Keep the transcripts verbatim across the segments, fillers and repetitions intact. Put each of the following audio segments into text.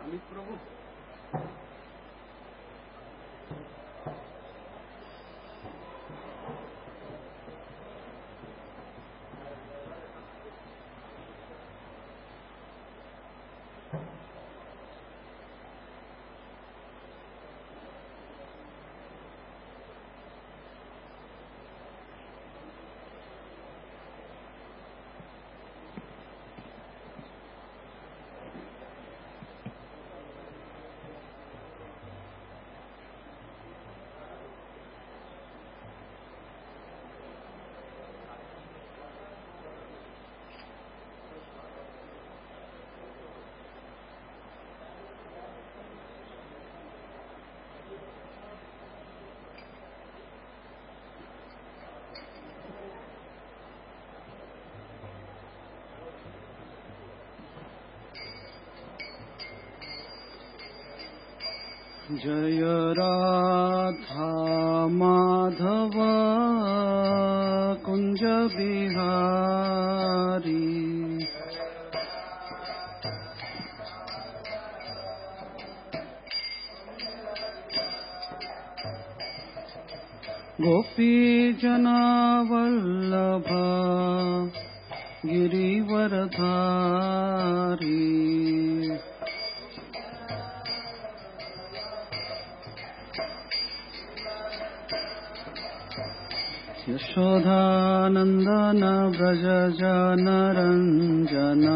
अमित प्रभु जय राधा माधव कुंज बिहारी गोपी जना वल्लभ गिरिवरधारी यशोदानंदन व्रज जनरंजन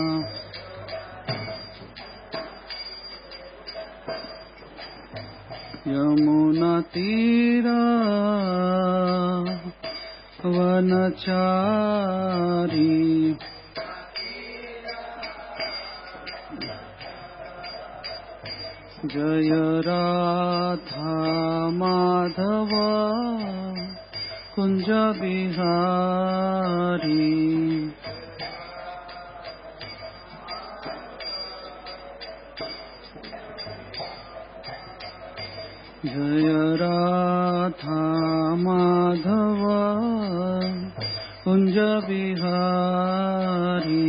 यमुना तीरा वनचारी जय राधा माधव कुंज बिहारी जय राधा माधव कुंज बिहारी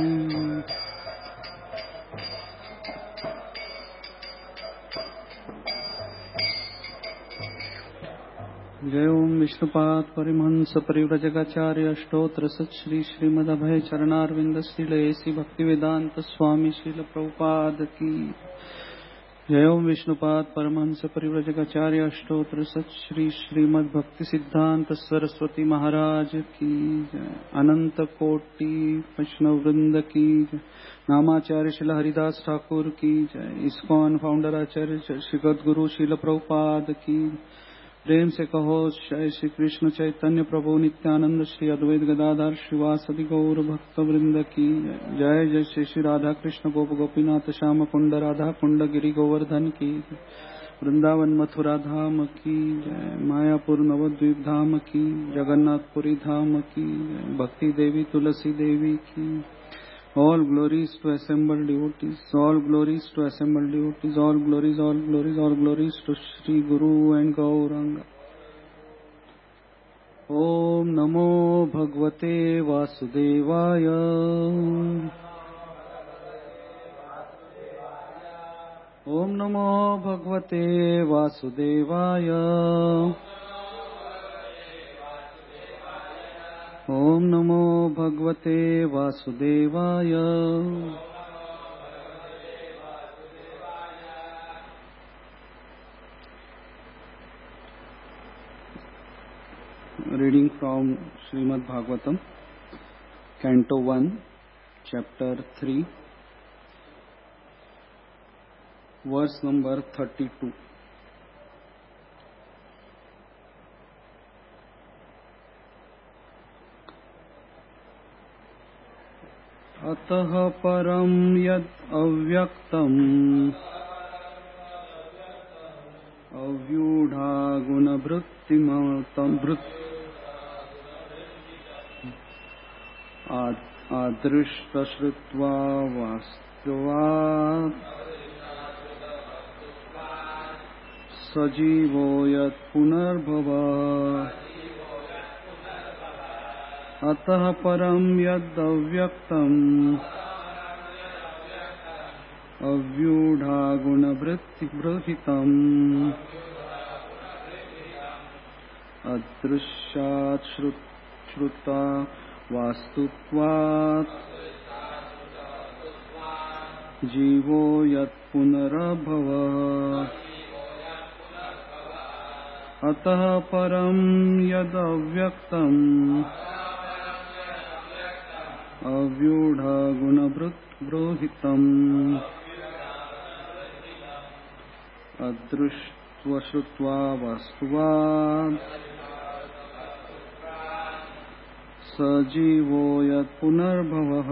जय ओम विष्णुपाद परिमहंस परिव्रजकाचार्य अष्टोत्र सत् श्री श्रीमदभय चरणारविंद श्रीलयेसी भक्ति वेदांत स्वामी श्रील प्रभुपाद की जय ओम विष्णुपाद परमहंस परिव्रजकाचार्य अष्टोत्र सत् श्री श्रीमद भक्ति सिद्धांत सरस्वती महाराज की जय। अनंत कोटि वैष्णव वृंद की जय। नामाचार्य श्रील हरिदास ठाकुर की जय। इस्कॉन फाउंडर आचार्य श्री गुरु श्रील प्रभुपाद की प्रेम से कहो जय श्री कृष्ण चैतन्य प्रभु नित्यानंद श्री अद्वैत गदाधर श्रीवासदि गौर भक्त वृंद की जय। जय श्री श्री राधा कृष्ण गोप गोपीनाथ श्याम कुंड राधा कुंड गिरि गोवर्धन की वृंदावन मथुरा धाम की जय। मायापुर नवद्वीप धाम की जगन्नाथपुरी धाम की भक्ति देवी तुलसी देवी की all glories to assembled devotees, all glories to assembled devotees, all glories, all glories, all glories to Shri Guru and Gauranga. Om Namo Bhagavate Vasudevaya. Om Namo Bhagavate Vasudevaya. ओम नमो भगवते वासुदेवाय। Reading from Srimad Bhagavatam canto one chapter three verse number thirty two. अतः परं यद् अव्यक्तम् अव्यूढा गुणवृत्तिमतं भृत् आदृष्टश्रुत्वा वास्तवात् सजीवो यत् पुनर्भवः। अतः परं यद् अव्यक्तम् अव्यूढा गुणवृत्तिबृहितम् अदृश्यात् श्रुता वास्तुत्वात् जीवो यत् पुनरभवः अतः परं यदव्यक्तम् अव्यूढा गुणवृत्तिबृहितम् अदृष्ट्वा श्रुत्वा वास्तुत्वात् स जीवो यत् पुनर्भवः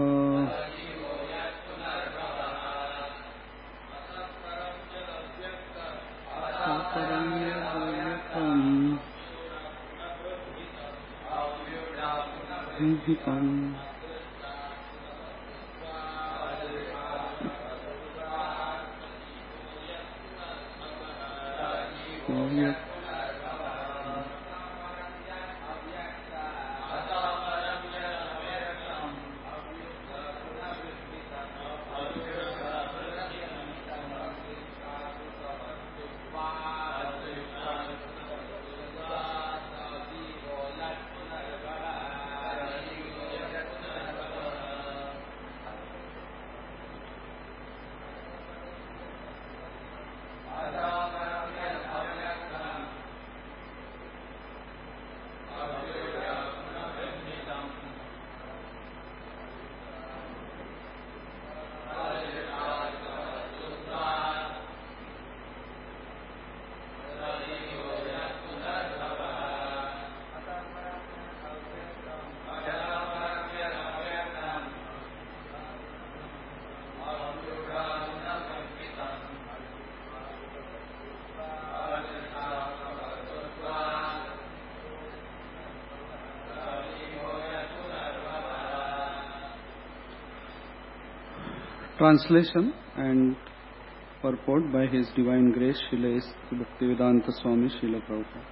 Translation and purport by His Divine Grace Srila Bhaktivedanta Swami Srila Prabhupada.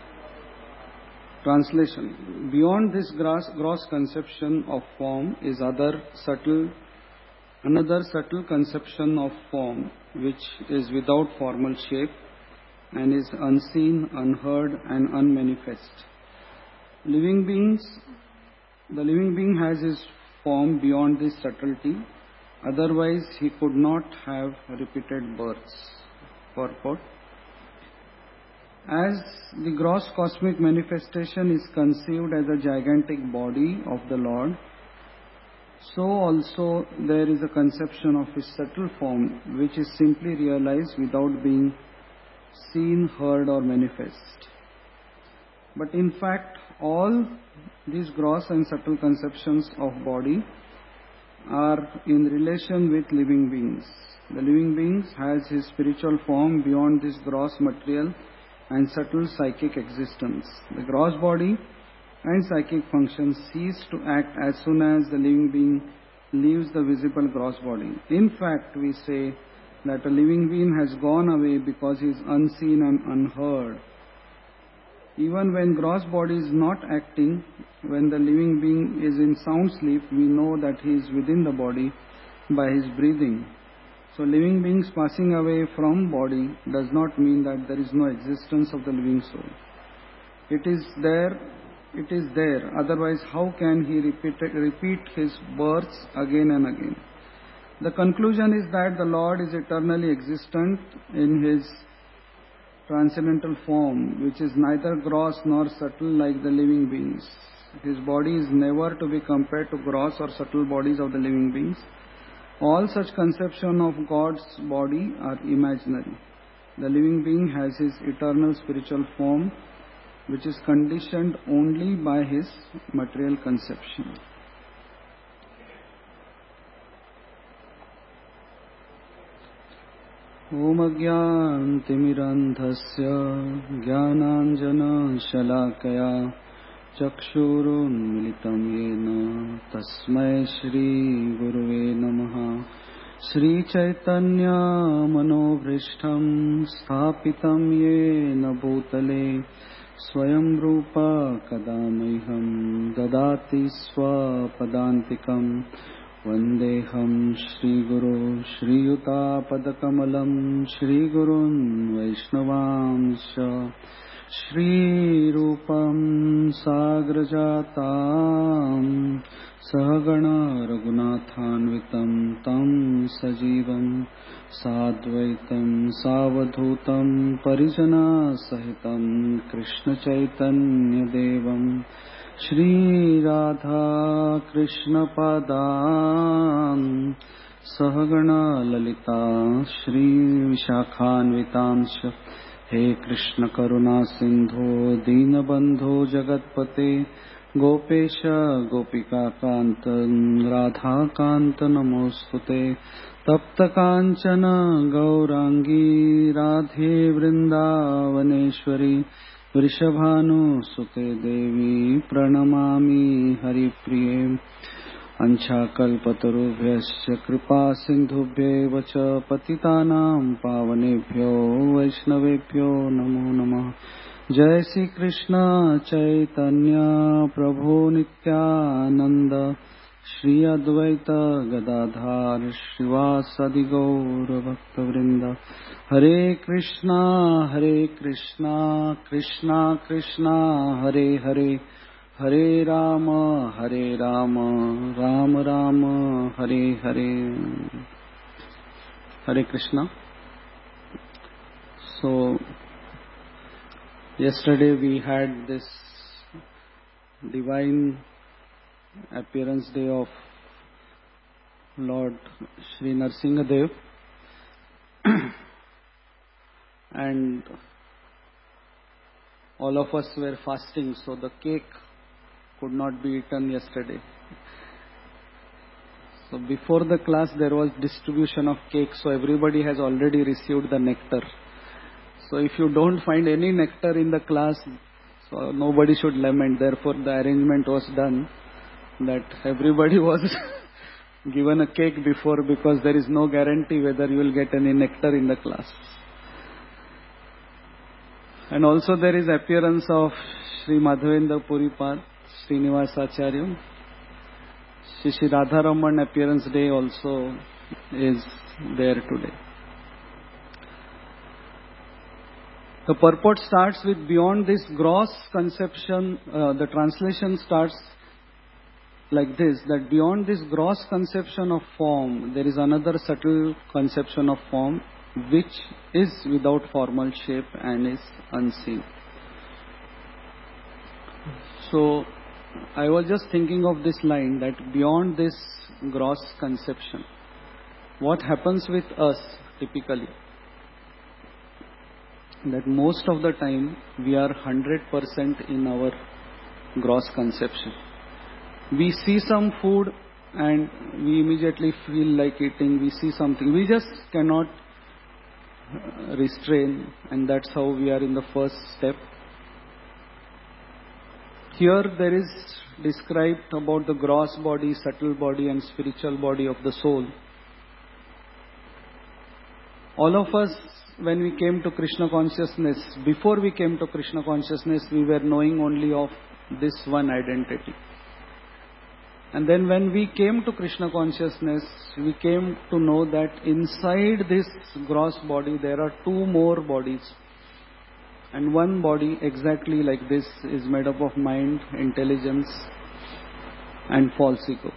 Translation. Beyond this gross, gross conception of form is other subtle, another subtle conception of form which is without formal shape and is unseen, unheard and unmanifest. Living beings, the living being has his form beyond this subtlety. Otherwise, he could not have repeated births. Purport. As the gross cosmic manifestation is conceived as a gigantic body of the Lord, so also there is a conception of his subtle form which is simply realized without being seen, heard or manifest. But in fact, all these gross and subtle conceptions of body are in relation with living beings. The living beings has his spiritual form beyond this gross material and subtle psychic existence. The gross body and psychic functions cease to act as soon as the living being leaves the visible gross body. In fact, we say that a living being has gone away because he is unseen and unheard. Even when gross body is not acting, when the living being is in sound sleep, we know that he is within the body by his breathing. So living beings passing away from body does not mean that there is no existence of the living soul. It is there, it is there. Otherwise, how can he repeat, repeat his births again and again? The conclusion is that the Lord is eternally existent in his transcendental form, which is neither gross nor subtle like the living beings. His body is never to be compared to gross or subtle bodies of the living beings. All such conception of God's body are imaginary. The living being has his eternal spiritual form, which is conditioned only by his material conception. Om Ajnantimirandhasya Jnananjana Shalakaya Chakshurunmilitam Yena Tasmai Shri Guruve Namaha. Shri Chaitanya Manovristham Sthapitam Yena Bhutale Swayam Rupa Kadamaiham Dadati Swapadantikam वन्देऽहं श्रीगुरो श्रीयुतापदकमलं श्रीगुरुन् वैष्णवांश्च श्रीरूपं साग्रजातां सहगणा रघुनाथान्वितं तं सजीवं साद्वैतं सावधूतं परिजनसहितं कृष्णचैतन्यदेवं श्रीराधा कृष्णपदान् सहगणा ललिता श्रीविशाखान्वितांश्च हे कृष्ण करुणा सिंधो दीनबंधो जगत्पते गोपेश गोपिकाकांत राधाकांत नमोस्तुते तप्त कांचन गौरांगी राधे वृंदावनेश्वरी वृषभानुसुते देवी प्रणमामि हरिप्रिये अंशाकल्पतरुभ्यश्च कृपा सिन्धुभ्येव च पतितानां पावनेभ्यो वैष्णवेभ्यो नमो नमः। जय श्री कृष्ण चैतन्य प्रभु नित्यानंद श्री अद्वैत गदाधर श्रीवासदि गौर भक्तवृंद। हरे कृष्णा हरे कृष्णा कृष्णा कृष्णा हरे हरे हरे राम हरे Ram Ram Ram Hare Hare. Hare Krishna. So yesterday we had this divine appearance day of Lord Sri Narsingadev and all of us were fasting, so the cake could not be eaten yesterday. So before the class there was distribution of cake, so everybody has already received the nectar. So if you don't find any nectar in the class, so nobody should lament. Therefore the arrangement was done that everybody was given a cake before, because there is no guarantee whether you will get any nectar in the class. And also there is appearance of Sri Madhavendra Puripad, Srinivasacharya. Shri Shri Radharaman appearance day also is there today. The purport starts with beyond this gross conception, uh, the translation starts like this, that beyond this gross conception of form, there is another subtle conception of form which is without formal shape and is unseen. So, I was just thinking of this line, that beyond this gross conception, what happens with us typically? That most of the time we are one hundred percent in our gross conception. We see some food and we immediately feel like eating. We see something, we just cannot restrain, and that's how we are in the first step. Here there is described about the gross body, subtle body and spiritual body of the soul. All of us, when we came to Krishna consciousness, before we came to Krishna consciousness, we were knowing only of this one identity. And then when we came to Krishna consciousness, we came to know that inside this gross body there are two more bodies. And one body exactly like this is made up of mind, intelligence and false ego.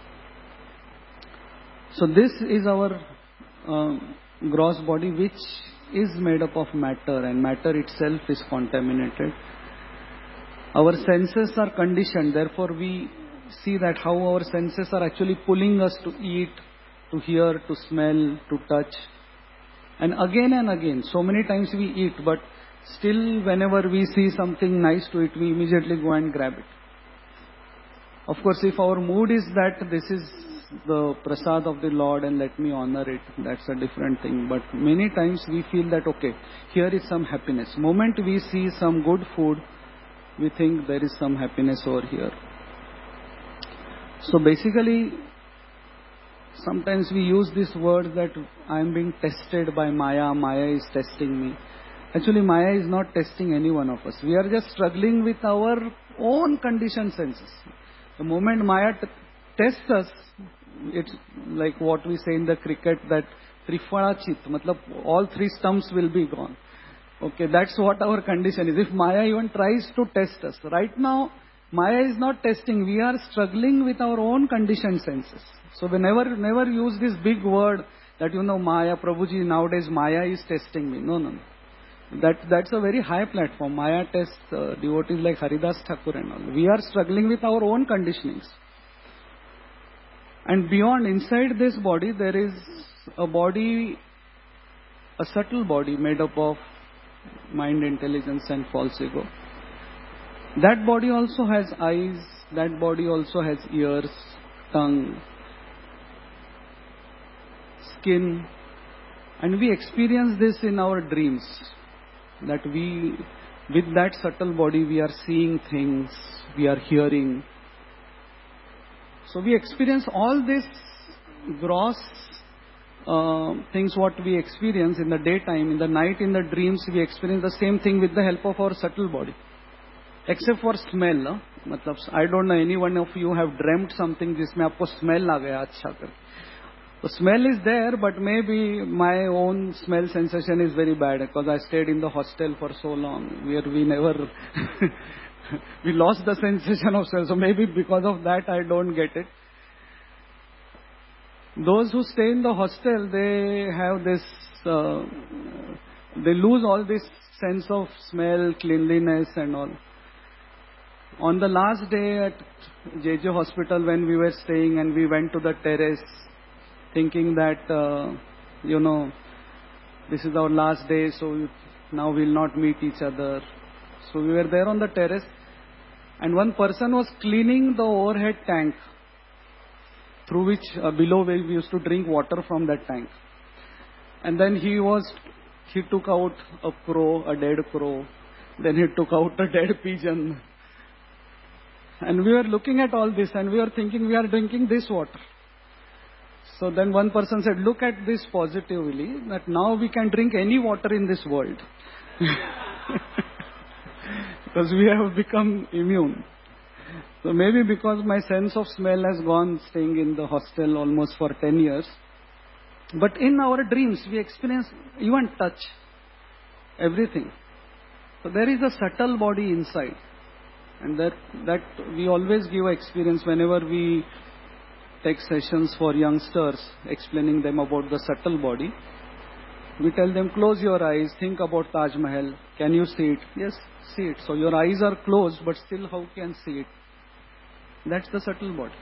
So this is our uh, gross body, which is made up of matter, and matter itself is contaminated. Our senses are conditioned, therefore we see that how our senses are actually pulling us to eat, to hear, to smell, to touch. And again and again, so many times we eat, but still whenever we see something nice to eat, we immediately go and grab it. Of course, if our mood is that this is the prasad of the Lord and let me honor it, that's a different thing. But many times we feel that, okay, here is some happiness. Moment we see some good food, we think there is some happiness over here. So basically, sometimes we use this word that I am being tested by Maya, Maya is testing me. Actually, Maya is not testing any one of us. We are just struggling with our own conditioned senses. The moment Maya t- tests us, it's, like what we say in the cricket, that Trifalachit, matlab all three stumps will be gone. Okay, that's what our condition is. If Maya even tries to test us, right now, Maya is not testing. We are struggling with our own conditioned senses. So we never, never use this big word that, you know, Maya, Prabhuji, nowadays Maya is testing me. No, no, no. That, that's a very high platform. Maya tests uh, devotees like Haridas Thakur and all. We are struggling with our own conditionings. And beyond, inside this body, there is a body, a subtle body made up of mind, intelligence and false ego. That body also has eyes, that body also has ears, tongue, skin, and we experience this in our dreams, that we, with that subtle body, we are seeing things, we are hearing. So we experience all this gross uh, things what we experience in the daytime, in the night, in the dreams, we experience the same thing with the help of our subtle body. Except for smell, no? Matlab, I don't know any one of you have dreamt something जिसमें आपको smell आ गया अच्छा कर. The smell is there, but maybe my own smell sensation is very bad because I stayed in the hostel for so long, where we never, we lost the sensation of smell. So maybe because of that I don't get it. Those who stay in the hostel, they have this, uh, they lose all this sense of smell, cleanliness and all. On the last day at J J Hospital when we were staying and we went to the terrace thinking that, uh, you know, this is our last day, so now we'll not meet each other. So we were there on the terrace and one person was cleaning the overhead tank through which, uh, below where we used to drink water from that tank. And then he was, he took out a crow, a dead crow. Then he took out a dead pigeon. And we were looking at all this and we were thinking we are drinking this water. So then one person said, look at this positively, that now we can drink any water in this world. Because we have become immune. So maybe because my sense of smell has gone staying in the hostel almost for ten years. But in our dreams, we experience even touch, everything. So there is a subtle body inside. And that, that we always give experience whenever we take sessions for youngsters, explaining them about the subtle body. We tell them, close your eyes, think about Taj Mahal. Can you see it? Yes, see it. So your eyes are closed, but still how can you see it? That's the subtle body.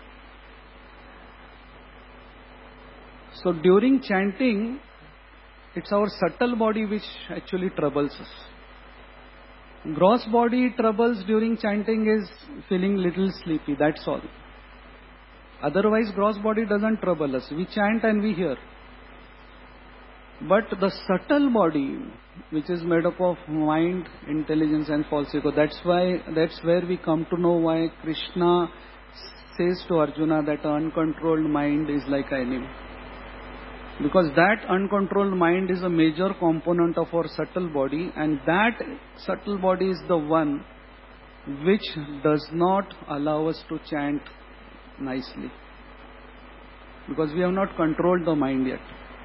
So during chanting, it's our subtle body which actually troubles us. Gross body troubles during chanting is feeling little sleepy, that's all. Otherwise, gross body doesn't trouble us. We chant and we hear. But the subtle body, which is made up of mind, intelligence and false ego, that's why, that's where we come to know why Krishna says to Arjuna that an uncontrolled mind is like an enemy. Because that uncontrolled mind is a major component of our subtle body, and that subtle body is the one which does not allow us to chant nicely. Because we have not controlled the mind yet.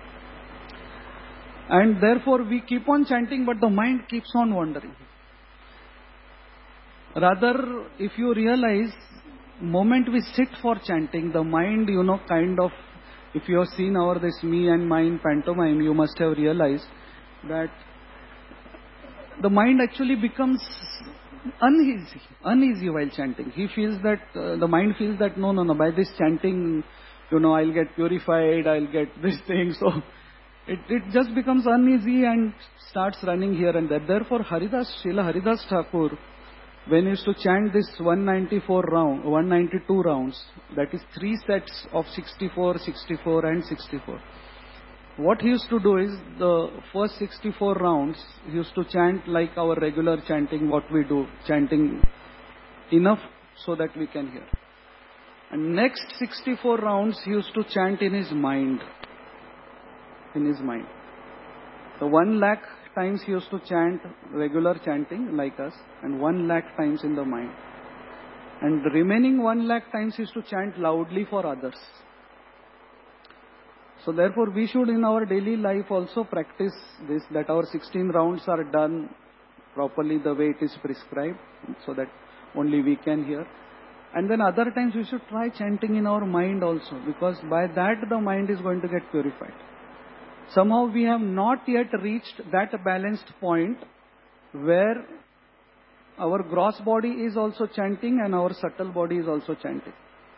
And therefore we keep on chanting, but the mind keeps on wandering. Rather, if you realize, moment we sit for chanting, the mind, you know, kind of, if you have seen our this me and mine pantomime, you must have realized that the mind actually becomes uneasy, uneasy while chanting. He feels that, uh, the mind feels that, no, no, no, by this chanting, you know, I'll get purified, I'll get this thing. So it, it just becomes uneasy and starts running here and there. Therefore, Haridas, Srila Haridas Thakur, when he used to chant this one ninety-four round, one ninety-two rounds, that is three sets of sixty-four, sixty-four and sixty-four. What he used to do is, the first sixty-four rounds, he used to chant like our regular chanting, what we do, chanting enough so that we can hear. And next sixty-four rounds, he used to chant in his mind. In his mind. So one lakh times he used to chant regular chanting like us, and one lakh times in the mind. And the remaining one lakh times he used to chant loudly for others. So therefore, we should in our daily life also practice this, that our sixteen rounds are done properly the way it is prescribed, so that only we can hear. And then other times we should try chanting in our mind also, because by that the mind is going to get purified. Somehow we have not yet reached that balanced point where our gross body is also chanting and our subtle body is also chanting.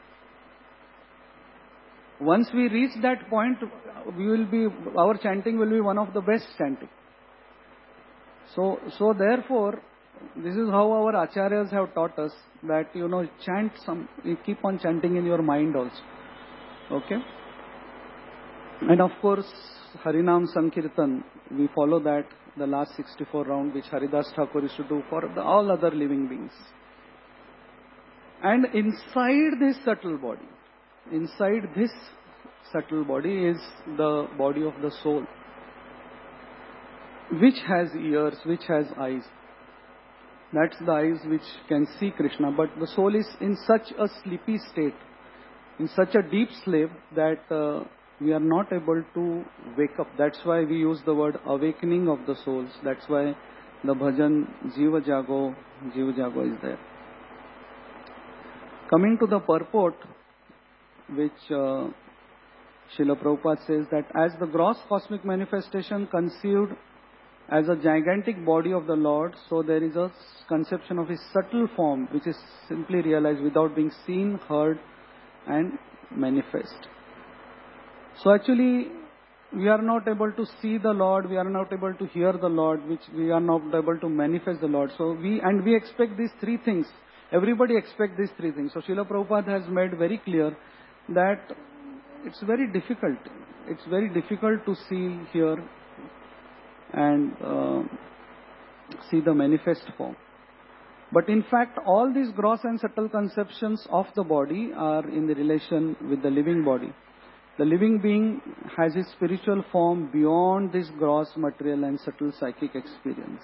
Once we reach that point, we will be, our chanting will be one of the best chanting. So, so therefore, this is how our acharyas have taught us that, you know, chant some, you keep on chanting in your mind also. Okay? And of course, Harinam Sankirtan, we follow that, the last sixty-four round which Haridas Thakur used to do for the, all other living beings. And inside this subtle body, inside this subtle body is the body of the soul, which has ears, which has eyes. That's the eyes which can see Krishna. But the soul is in such a sleepy state, in such a deep sleep that uh, we are not able to wake up. That's why we use the word awakening of the souls. That's why the bhajan Jiva Jago, Jiva Jago is there. Coming to the purport, which uh, Srila Prabhupada says that as the gross cosmic manifestation conceived as a gigantic body of the Lord, so there is a conception of his subtle form which is simply realized without being seen, heard and manifest. So actually, we are not able to see the Lord, we are not able to hear the Lord, which we are not able to manifest the Lord. So we, and we expect these three things. Everybody expects these three things. So Srila Prabhupada has made very clear that it's very difficult. It's very difficult to see, hear and uh, see the manifest form. But in fact, all these gross and subtle conceptions of the body are in the relation with the living body. The living being has his spiritual form beyond this gross material and subtle psychic experience.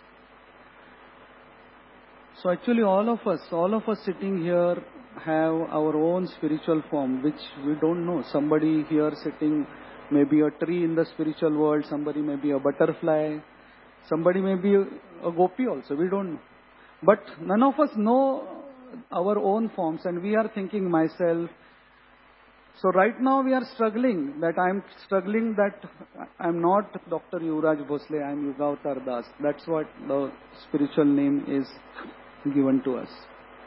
So actually all of us, all of us sitting here have our own spiritual form which we don't know. Somebody here sitting may be a tree in the spiritual world, somebody may be a butterfly, somebody may be a gopi also, we don't know. But none of us know our own forms and we are thinking myself. So right now we are struggling, that I am struggling that I am not Doctor Yuvraj Bhosle, I am Yuga Avatar Das. That's what the spiritual name is given to us.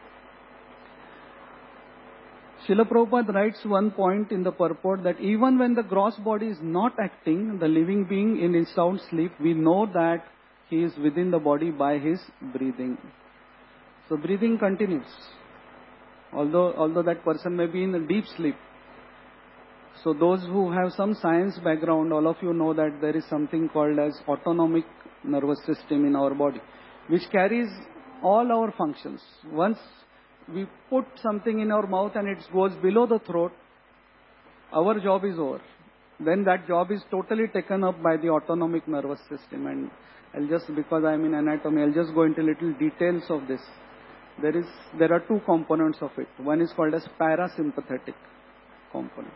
Srila Prabhupada writes one point in the purport that even when the gross body is not acting, the living being in his sound sleep, we know that he is within the body by his breathing. So breathing continues, although although that person may be in a deep sleep. So those who have some science background, all of you know that there is something called as autonomic nervous system in our body, which carries all our functions. Once we put something in our mouth and it goes below the throat, our job is over. Then that job is totally taken up by the autonomic nervous system. And I'll just, because I'm in anatomy, I'll just go into little details of this. There is, there are two components of it. One is called as parasympathetic component.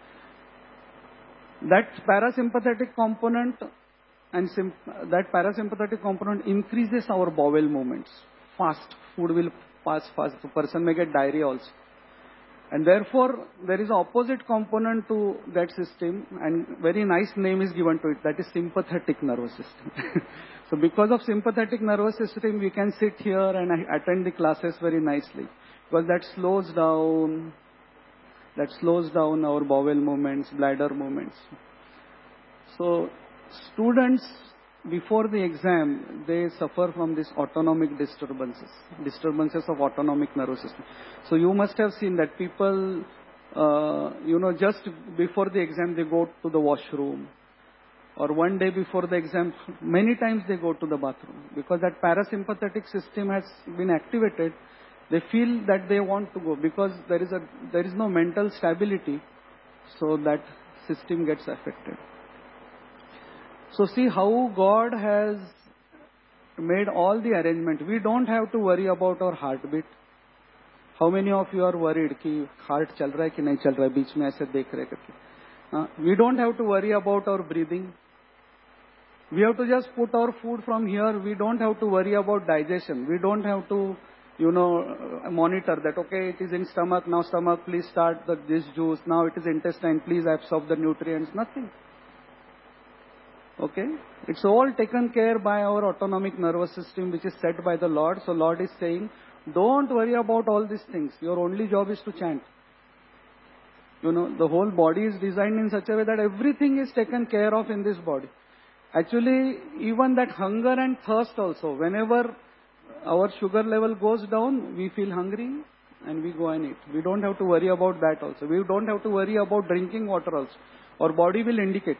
That parasympathetic component and sim- that parasympathetic component increases our bowel movements. Fast. Food will pass fast. The person may get diarrhea also. And therefore, there is an opposite component to that system, and very nice name is given to it. That is sympathetic nervous system. So because of sympathetic nervous system, we can sit here and attend the classes very nicely. Because that slows down, that slows down our bowel movements, bladder movements. So students, before the exam, they suffer from these autonomic disturbances, disturbances of autonomic nervous system. So you must have seen that people, uh, you know, just before the exam, they go to the washroom. Or one day before the exam, many times they go to the bathroom. Because that parasympathetic system has been activated, they feel that they want to go. Because there is, a, there is no mental stability, so that system gets affected. So see how God has made all the arrangement. We don't have to worry about our heartbeat. How many of you are worried कि heart चल रहा है कि नहीं चल रहा है बीच में ऐसे देख रहे करके? Uh, we don't have to worry about our breathing. We have to just put our food from here. We don't have to worry about digestion. We don't have to, you know, uh, monitor that, okay, it is in stomach, now stomach, please start the, this juice. Now it is intestine, please absorb the nutrients. Nothing. Okay? It's all taken care by our autonomic nervous system, which is set by the Lord. So Lord is saying, don't worry about all these things. Your only job is to chant. You know, the whole body is designed in such a way that everything is taken care of in this body. Actually, even that hunger and thirst also, whenever our sugar level goes down, we feel hungry and we go and eat. We don't have to worry about that also. We don't have to worry about drinking water also. Our body will indicate.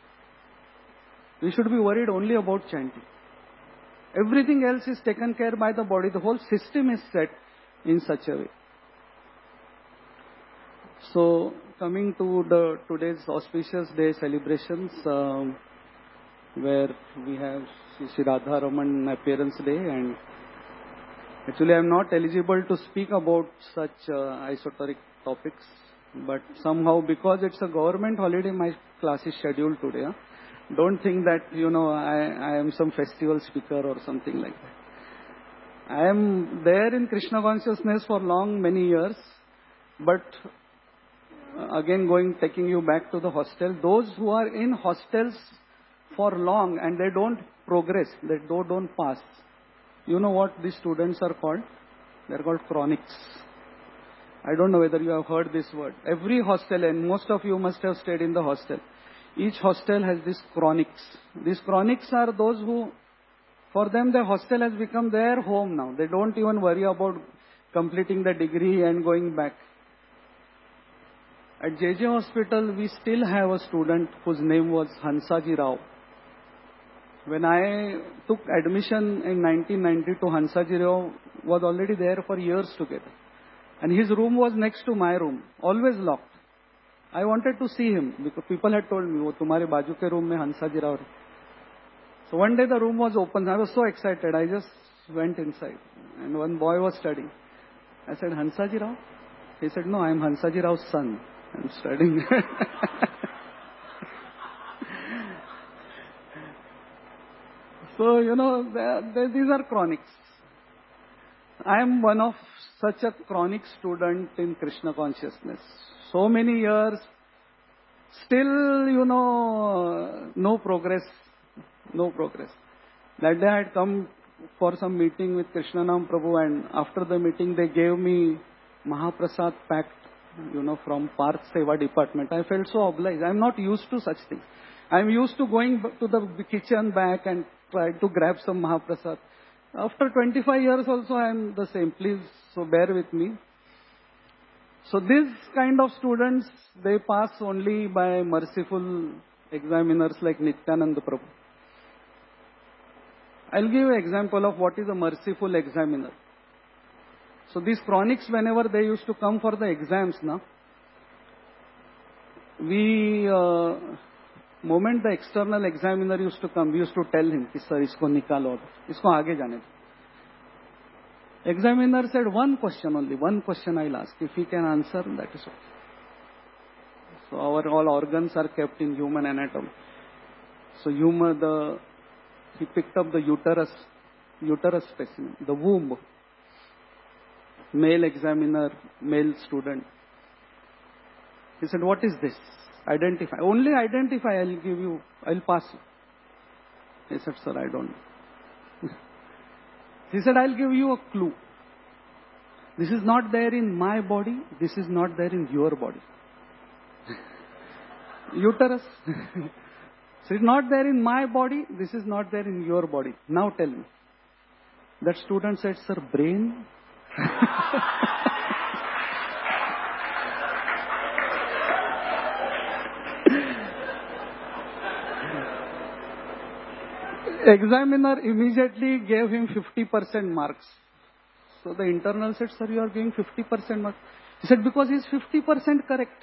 We should be worried only about chanting. Everything else is taken care by the body. The whole system is set in such a way. So, coming to the today's auspicious day celebrations, um, where we have Shri Radha Raman appearance day, and actually I am not eligible to speak about such uh, esoteric topics, but somehow because it's a government holiday, my class is scheduled today. Huh? Don't think that, you know, I, I am some festival speaker or something like that. I am there in Krishna consciousness for long, many years, but again going, taking you back to the hostel, those who are in hostels for long and they don't progress, they don't, don't pass. You know what these students are called? They're called chronics. I don't know whether you have heard this word. Every hostel, and most of you must have stayed in the hostel. Each hostel has these chronics. These chronics are those who, for them the hostel has become their home now. They don't even worry about completing the degree and going back. At J J Hospital, we still have a student whose name was Hansaji Rao. When I took admission in nineteen ninety-two, Hansaji Rao was already there for years together. And his room was next to my room, always locked. I wanted to see him because people had told me, "Oh, tumhare baju ke room mein Hansaji Rao." So one day the room was open. I was so excited. I just went inside. And one boy was studying. I said, "Hansaji Rao?" He said, "No, I am Hansaji Rao's son. I'm studying." So, you know, they're, they're, these are chronics. I am one of such a chronic student in Krishna consciousness. So many years, still, you know, no progress, no progress. That day I had come for some meeting with Krishnanam Prabhu, and after the meeting they gave me Mahaprasad packed, you know, from Parth Seva department. I felt so obliged. I am not used to such things. I am used to going to the kitchen back and try to grab some Mahaprasad. After twenty-five years also I am the same. Please, so bear with me. So these kind of students, they pass only by merciful examiners like Nityananda Prabhu. I'll give you an example of what is a merciful examiner. So these chronics, whenever they used to come for the exams, now, we, uh, moment the external examiner used to come, we used to tell him, "Sir, isko nikalo, isko aage jane do." Examiner said, "One question only, one question I'll ask. If he can answer, that is okay." So our all organs are kept in human anatomy. So humor, the, he picked up the uterus, uterus specimen, the womb. Male examiner, male student. He said, "What is this? Identify. Only identify, I'll give you, I'll pass you." He said, "Sir, I don't know." He said, "I'll give you a clue. This is not there in my body. This is not there in your body." Uterus. So it's not there in my body. This is not there in your body. Now tell me. That student said, "Sir, brain." Examiner immediately gave him fifty percent marks. So the internal said, "Sir, you are giving fifty percent marks." He said, "Because he is fifty percent correct."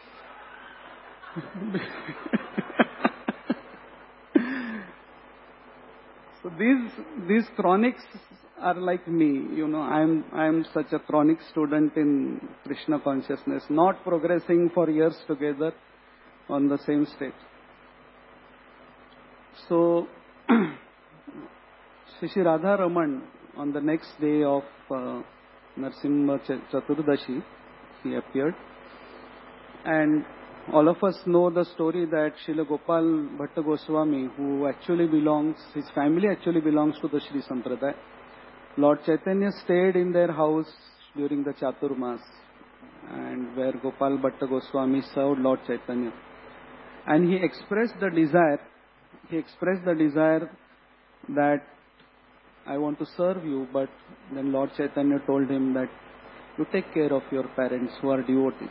So these, these chronics are like me. You know, I am, I am such a chronic student in Krishna consciousness, not progressing for years together. on the same stage. So, Shri Radha Raman, on the next day of uh, Narsimha Chaturdashi, he appeared. And all of us know the story that Srila Gopal Bhatta Goswami, who actually belongs, his family actually belongs to the Sri Sampradaya. Lord Chaitanya stayed in their house during the Chaturmas, and where Gopal Bhatta Goswami served Lord Chaitanya. And he expressed the desire, he expressed the desire that I want to serve you, but then Lord Chaitanya told him that you take care of your parents who are devotees.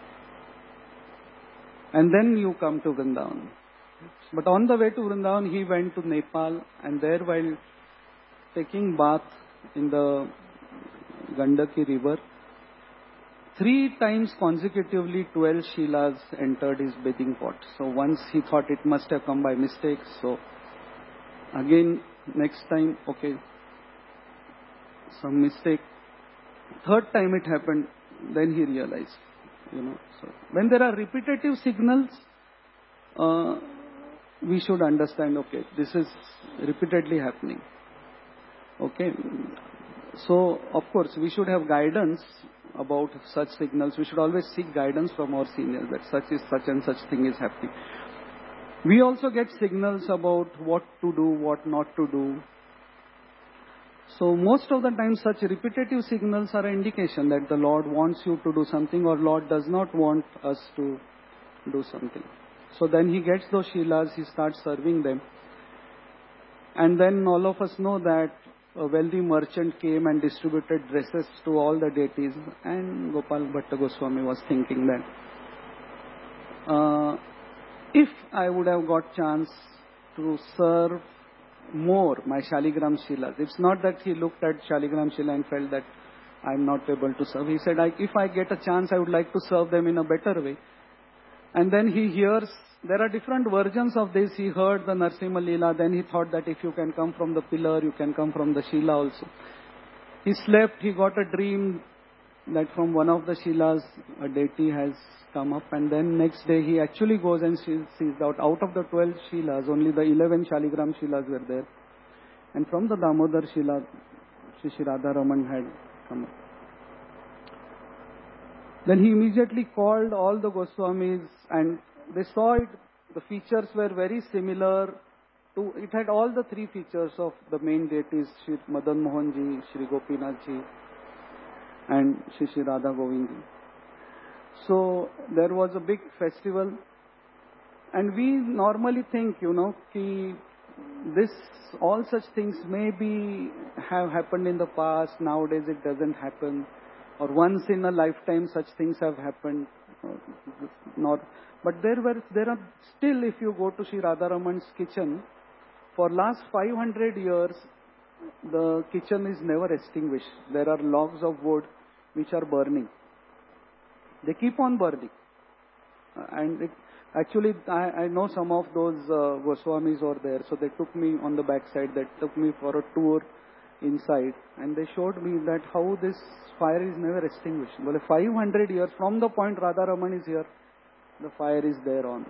And then you come to Vrindavan. But on the way to Vrindavan, he went to Nepal, and there while taking bath in the Gandaki river, three times consecutively twelve Shilas entered his bathing pot. So once he thought it must have come by mistake, so again next time, okay, some mistake. Third time it happened, then he realized. You know, so when there are repetitive signals, uh, we should understand, okay, this is repeatedly happening. Okay, so of course we should have guidance about such signals. We should always seek guidance from our seniors that such is such and such thing is happening. We also get signals about what to do, what not to do. So most of the time such repetitive signals are an indication that the Lord wants you to do something or Lord does not want us to do something. So then he gets those Shilas, he starts serving them. And then all of us know that a wealthy merchant came and distributed dresses to all the deities, and Gopal Bhatta Goswami was thinking that uh, if I would have got chance to serve more my Shaligram Shilas. It's not that he looked at Shaligram Shila and felt that I'm not able to serve. He said, I, if I get a chance, I would like to serve them in a better way. And then he hears, there are different versions of this. He heard the Narsimha Leela, then he thought that if you can come from the pillar, you can come from the Shila also. He slept, he got a dream that from one of the Shilas, a deity has come up, and then next day he actually goes and sees, sees that out of the twelve Shilas, only the eleven Shaligram Shilas were there. And from the Damodar Shila, Shri Shri Radha Raman had come up. Then he immediately called all the Goswamis, and they saw it, the features were very similar to, it had all the three features of the main deities, Shri Madan Mohan Ji, Shri Gopinath Ji, and Shri Shri Radha Govind Ji. So there was a big festival, and we normally think, you know, ki this, all such things maybe have happened in the past, nowadays it doesn't happen, or once in a lifetime such things have happened. Not, but there were, there are still, if you go to Shri Radha Raman's kitchen, for last five hundred years, the kitchen is never extinguished. There are logs of wood which are burning. They keep on burning. Uh, and it, actually, I, I know some of those uh, Goswamis over there, so they took me on the backside, they took me for a tour inside, and they showed me that how this fire is never extinguished. Well, five hundred years from the point Radha Raman is here, the fire is there on.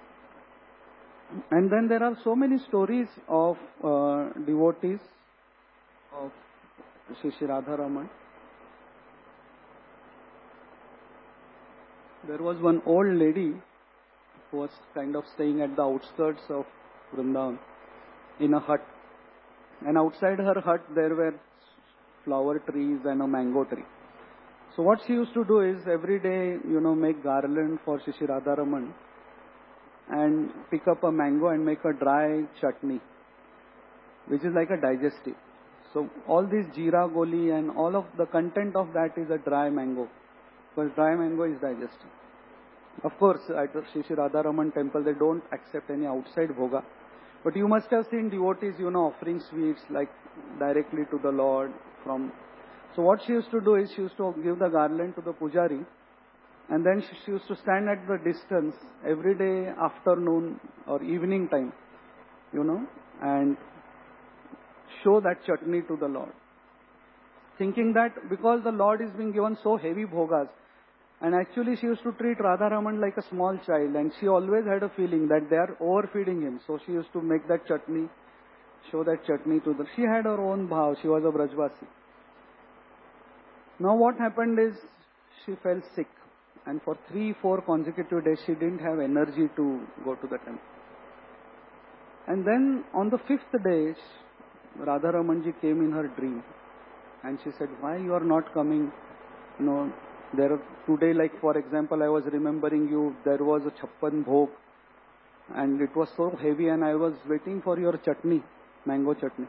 And then there are so many stories of uh, devotees of Shri Shri Radha Raman. There was one old lady who was kind of staying at the outskirts of Vrindavan in a hut. And outside her hut there were flower trees and a mango tree. So what she used to do is every day, you know, make garland for Shri Shri Radha Raman and pick up a mango and make a dry chutney, which is like a digestive. So all this jeera goli and all of the content of that is a dry mango, because dry mango is digestive. Of course, at Shri Shri Radha Raman temple, they don't accept any outside bhoga. But you must have seen devotees, you know, offering sweets like directly to the Lord from. So what she used to do is she used to give the garland to the pujari, and then she, she used to stand at the distance every day afternoon or evening time, you know, and show that chutney to the Lord. Thinking that because the Lord is being given so heavy bhogas, And actually she used to treat Radharaman like a small child, and she always had a feeling that they are overfeeding him. So she used to make that chutney, show that chutney to the... She had her own bhav. She was a Brajvasi. Now what happened is she fell sick. And for three, four consecutive days, she didn't have energy to go to the temple. And then on the fifth day, Radharamanji came in her dream. And she said, why you are not coming? You know, there are, today, like for example, I was remembering you, there was a chappan bhog. And it was so heavy, and I was waiting for your chutney, mango chutney.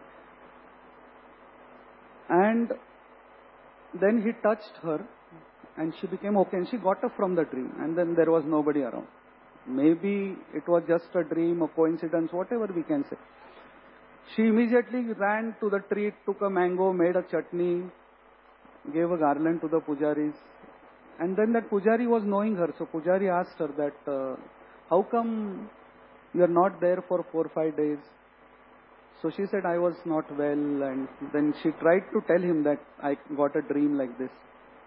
And then he touched her, and she became okay, and she got up from the dream, and then there was nobody around. Maybe it was just a dream, a coincidence, whatever we can say. She immediately ran to the tree, took a mango, made a chutney, gave a garland to the pujaris. And then that pujari was knowing her, so pujari asked her that, uh, how come you are not there for four or five days? So she said, I was not well, and then she tried to tell him that I got a dream like this.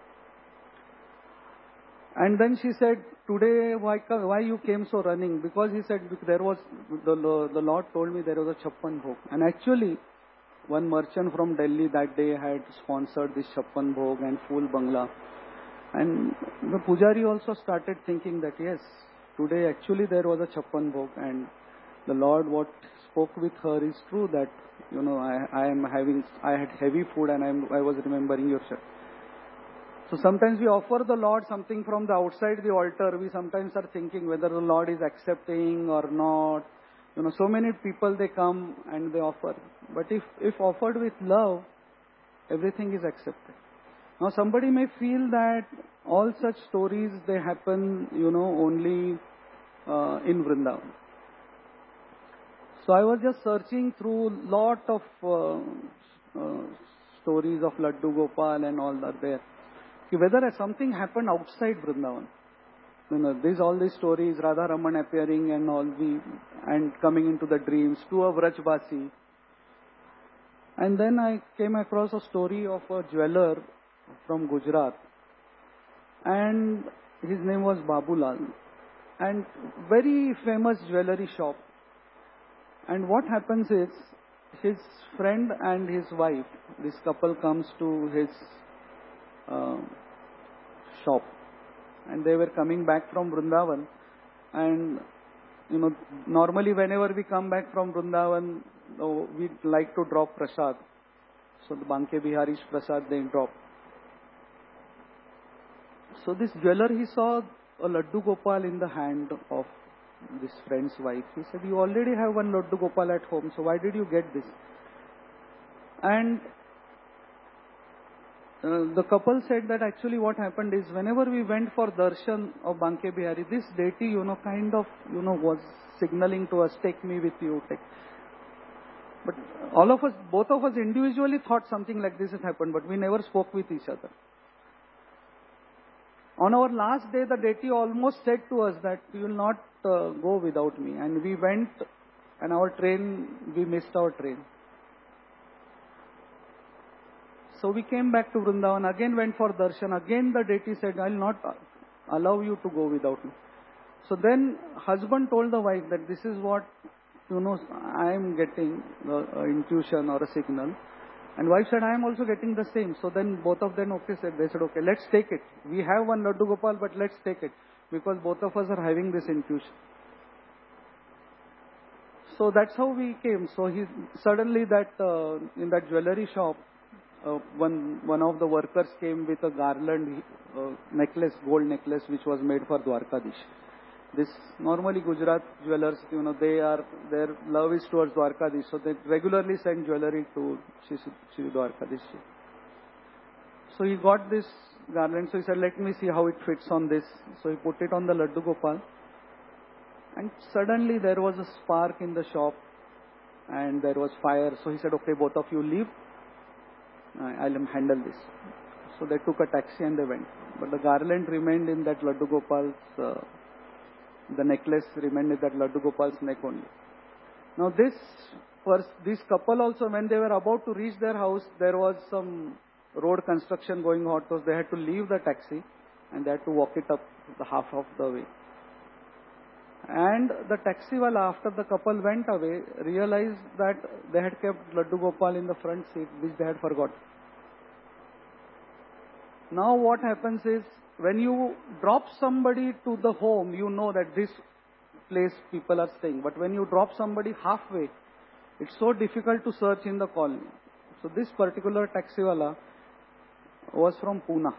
And then she said, today, why, why you came so running? Because he said, there was, the, the Lord told me there was a chappan bhog. And actually, one merchant from Delhi that day had sponsored this chappan bhog and full bangla. And the pujari also started thinking that, yes, today actually there was a chappan bhog, and the Lord what spoke with her is true, that, you know, I, I am having, I had heavy food, and I, am, I was remembering your chappan. So sometimes we offer the Lord something from the outside the altar. We sometimes are thinking whether the Lord is accepting or not. You know, so many people, they come and they offer. But if, if offered with love, everything is accepted. Now somebody may feel that all such stories, they happen, you know, only uh, in Vrindavan. So I was just searching through lot of uh, uh, stories of Laddu Gopal and all that there. Whether something happened outside Vrindavan. You know, these all these stories, Radharaman appearing and all the, and coming into the dreams to a Vrajbasi. And then I came across a story of a jeweler from Gujarat. And his name was Babulal. And very famous jewelry shop. And what happens is, his friend and his wife, this couple comes to his uh, shop. And they were coming back from Vrindavan. And, you know, normally whenever we come back from Vrindavan, oh, we like to drop prasad. So the Banke Bihari's prasad they drop. So this jeweler, he saw a Laddu Gopal in the hand of this friend's wife. He said, you already have one Laddu Gopal at home, so why did you get this? And uh, the couple said that actually what happened is, whenever we went for darshan of Banke Bihari, this deity, you know, kind of, you know, was signaling to us, take me with you, take. But all of us, both of us individually thought something like this had happened, but we never spoke with each other. On our last day, the deity almost said to us that you will not uh, go without me. And we went, and our train, we missed our train. So we came back to Vrindavan, again went for darshan. Again the deity said, I will not allow you to go without me. So then husband told the wife that this is what, you know, I am getting, the uh, intuition or a signal. And wife said, I am also getting the same. So then both of them, okay, said, they said, okay, let's take it. We have one Laddu Gopal, but let's take it. Because both of us are having this intuition. So that's how we came. So he suddenly that, uh, in that jewelry shop, uh, one, one of the workers came with a garland, uh, necklace, gold necklace, which was made for Dwarkadish. This, normally Gujarat jewelers, you know, they are, their love is towards Dwarkadish, so they regularly send jewelry to Shri Dwarkadish. So he got this garland, so he said, let me see how it fits on this. So he put it on the Laddu Gopal, and suddenly there was a spark in the shop, and there was fire. So he said, okay, both of you leave, I'll handle this. So they took a taxi and they went. But the garland remained in that Laddu Gopal's, uh, the necklace remained in that Laddu Gopal's neck only. Now this, first, this couple also, when they were about to reach their house, there was some road construction going on, so they had to leave the taxi. and they had to walk it up the half of the way. And the taxiwala, after the couple went away, realized that they had kept Laddu Gopal in the front seat, which they had forgotten. Now what happens is, when you drop somebody to the home, you know that this place people are staying. But when you drop somebody halfway, it's so difficult to search in the colony. So this particular taxiwala was from Pune.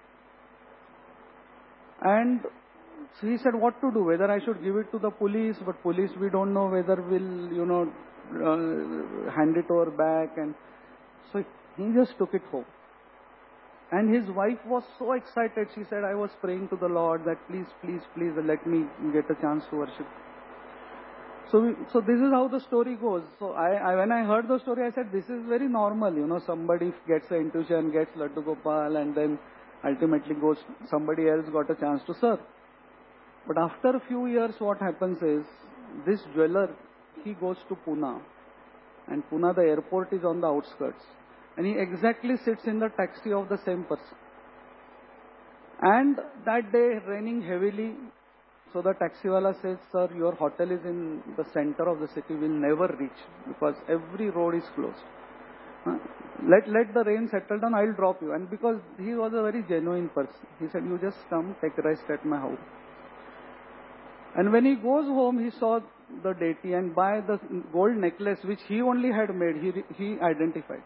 And so he said what to do, whether I should give it to the police, but police we don't know whether will, you know, uh, hand it over back. And so he just took it home. And his wife was so excited. She said, I was praying to the Lord that please, please, please let me get a chance to worship. So, we, so this is how the story goes. So I, I, when I heard the story, I said, this is very normal. You know, somebody gets the intuition, gets Laddu Gopal, and then ultimately goes, somebody else got a chance to serve. But after a few years, what happens is, this jeweler, he goes to Pune. And Pune, the airport is on the outskirts. And he exactly sits in the taxi of the same person. And that day, raining heavily, so the taxiwala says, sir, your hotel is in the center of the city, will never reach, because every road is closed. Huh? Let, let the rain settle down, I'll drop you. And because he was a very genuine person, he said, you just come, take rest at my house. And when he goes home, he saw the deity, and by the gold necklace, which he only had made, he, he identified.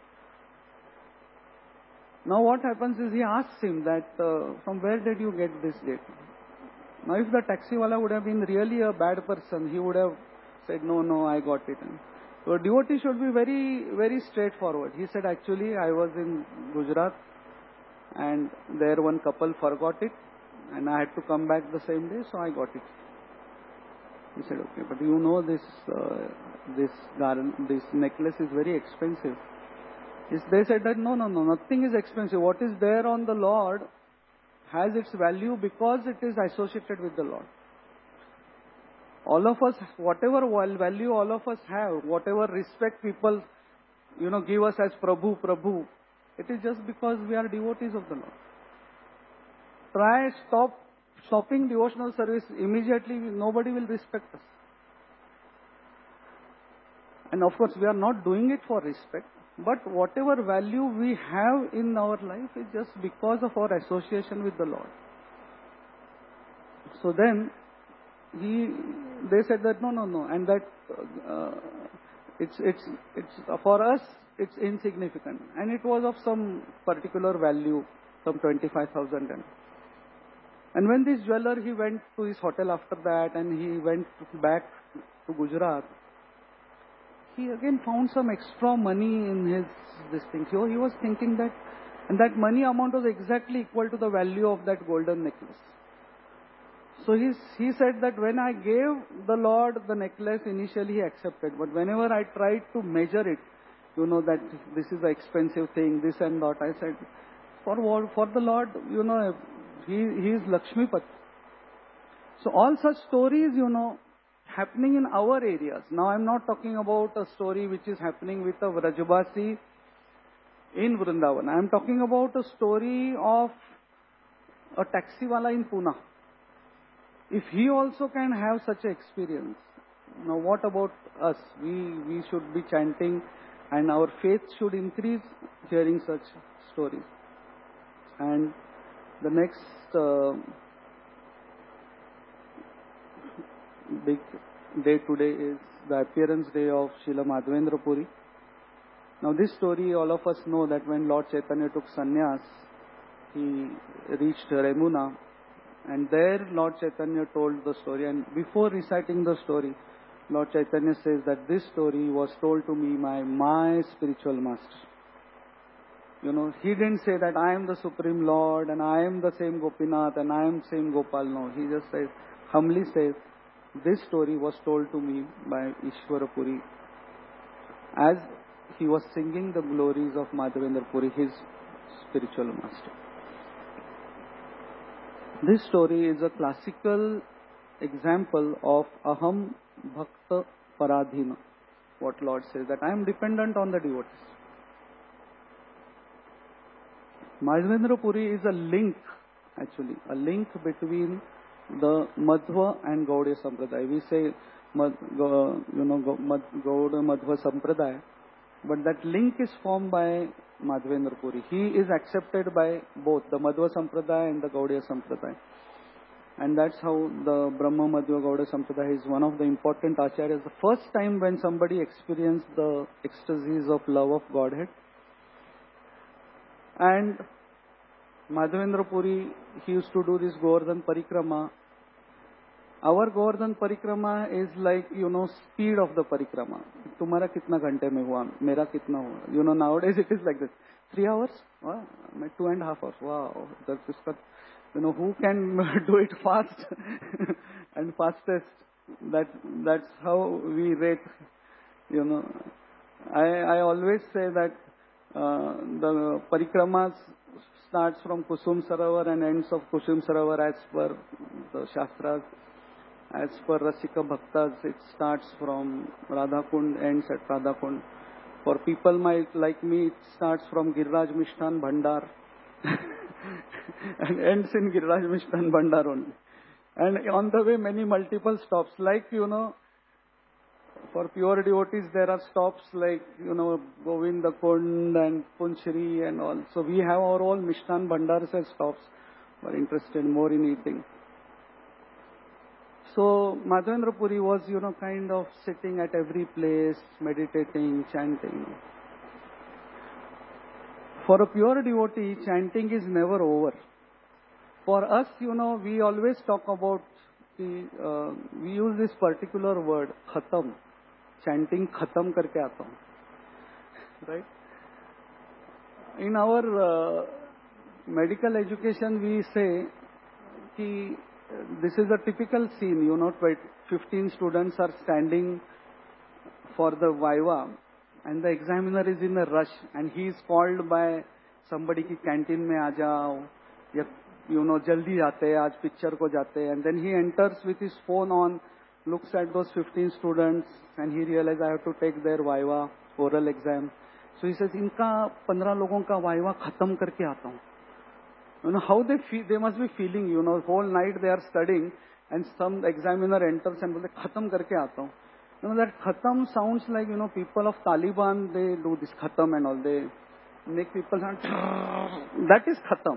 Now what happens is, he asks him that, uh, from where did you get this deity? Now if the taxiwala would have been really a bad person, he would have said, no, no, I got it. So a devotee should be very, very straightforward. He said, actually, I was in Gujarat, and there one couple forgot it, and I had to come back the same day, so I got it. He said, okay, but you know this, uh, this garland, this necklace is very expensive. They said that, no, no, no, nothing is expensive. What is there on the Lord has its value because it is associated with the Lord. All of us, whatever value all of us have, whatever respect people, you know, give us as Prabhu, Prabhu, it is just because we are devotees of the Lord. Try stop stopping devotional service immediately, nobody will respect us. And of course, we are not doing it for respect. But whatever value we have in our life is just because of our association with the Lord. So then, he, they said that no, no, no, and that uh, it's it's it's for us it's insignificant, and it was of some particular value, some twenty-five thousand. And when this jeweler, he went to his hotel after that, and he went back to Gujarat. He again found some extra money in his this thing. So he was thinking that, and that money amount was exactly equal to the value of that golden necklace. So he, he said that when I gave the Lord the necklace, initially he accepted. But whenever I tried to measure it, you know, that this is an expensive thing, this and that, I said, for, for the Lord, you know, he, he is Lakshmipat. So all such stories, you know, happening in our areas. Now I am not talking about a story which is happening with a Vrajabasi in Vrindavan. I am talking about a story of a taxiwala in Pune. If he also can have such an experience, now what about us? We, we should be chanting, and our faith should increase hearing such stories. And the next uh, big day today is the appearance day of Srila Madhavendra Puri. Now this story, all of us know that when Lord Chaitanya took sannyas, he reached Remuna, and there Lord Chaitanya told the story. And before reciting the story, Lord Chaitanya says that this story was told to me by my spiritual master. You know, he didn't say that I am the Supreme Lord and I am the same Gopinath and I am same Gopal. No, he just says, humbly says, this story was told to me by Ishvara Puri as he was singing the glories of Madhavendra Puri, his spiritual master. This story is a classical example of Aham Bhakta Paradhina. What Lord says, that I am dependent on the devotees. Madhavendra Puri is a link actually, a link between the Madhva and Gaudiya Sampradaya. We say, Mad, Go, you know, Go, Mad, Gaudiya Madhva Sampradaya, but that link is formed by Madhavendra Puri. He is accepted by both the Madhva Sampradaya and the Gaudiya Sampradaya. And that's how the Brahma Madhva Gaudiya Sampradaya is one of the important acharyas. The first time when somebody experienced the ecstasies of love of Godhead. And Madhavendra Puri, he used to do this Govardhan Parikrama. Our Govardhan Parikrama is like, you know, speed of the Parikrama. Tumhara kitna ghante mein hua, mera kitna hua. You know, nowadays it is like this. Three hours? Wow. Two and a half hours. Wow. That's just, you know, who can do it fast and fastest? That, that's how we rate, you know. I, I always say that uh, the Parikramas starts from Kusum Sarovar and ends of Kusum Sarovar as per the Shastras. As per Rasika Bhaktas, it starts from Radhakund, ends at Radhakund. For people might like me, it starts from Giriraj Mishtan Bhandar and ends in Giriraj Mishtan Bhandar only. And on the way, many multiple stops. Like, you know, for pure devotees, there are stops like, you know, Govinda Kund and Punchri and all. So we have our own Mishtan Bhandars as stops. We're interested more in eating. So Madhavendra Puri was, you know, kind of sitting at every place, meditating, chanting. For a pure devotee, chanting is never over. For us, you know, we always talk about the, uh, we use this particular word, khatam. Chanting khatam karke aata hu. Right? In our uh, medical education, we say ki, this is a typical scene, you know, fifteen students are standing for the Viva and the examiner is in a rush and he is called by somebody ki canteen mein aa jao, ya, you know, jaldi jaate hai, aaj picture ko jate hai, and then he enters with his phone on, looks at those fifteen students and he realizes I have to take their Viva, oral exam. So he says, inka fifteen logon ka Viva khatam karke aata hu. You know, how they feel, they must be feeling, you know, whole night they are studying and some examiner enters and says, khatam karke aata hu. You know, that khatam sounds like, you know, people of Taliban, they do this khatam and all, they make people sound, that is khatam.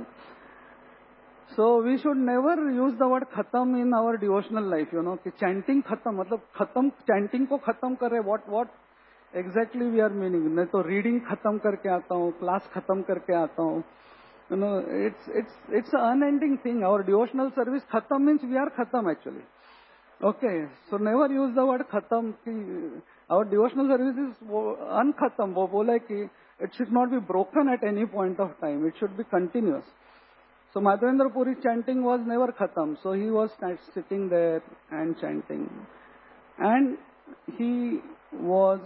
So we should never use the word khatam in our devotional life, you know, ki chanting khatam, matlab khatam, chanting ko khatam kar rahe, what, what exactly we are meaning? Nahi to reading khatam karke aata hu, class khatam karke aata hu. You know, it's, it's, it's an unending thing. Our devotional service, khatam means we are khatam actually. Okay, so never use the word khatam. Ki, our devotional service is unkhatam. Wo bola ki it should not be broken at any point of time. It should be continuous. So Madhavendra Puri chanting was never khatam. So he was sitting there and chanting. And he was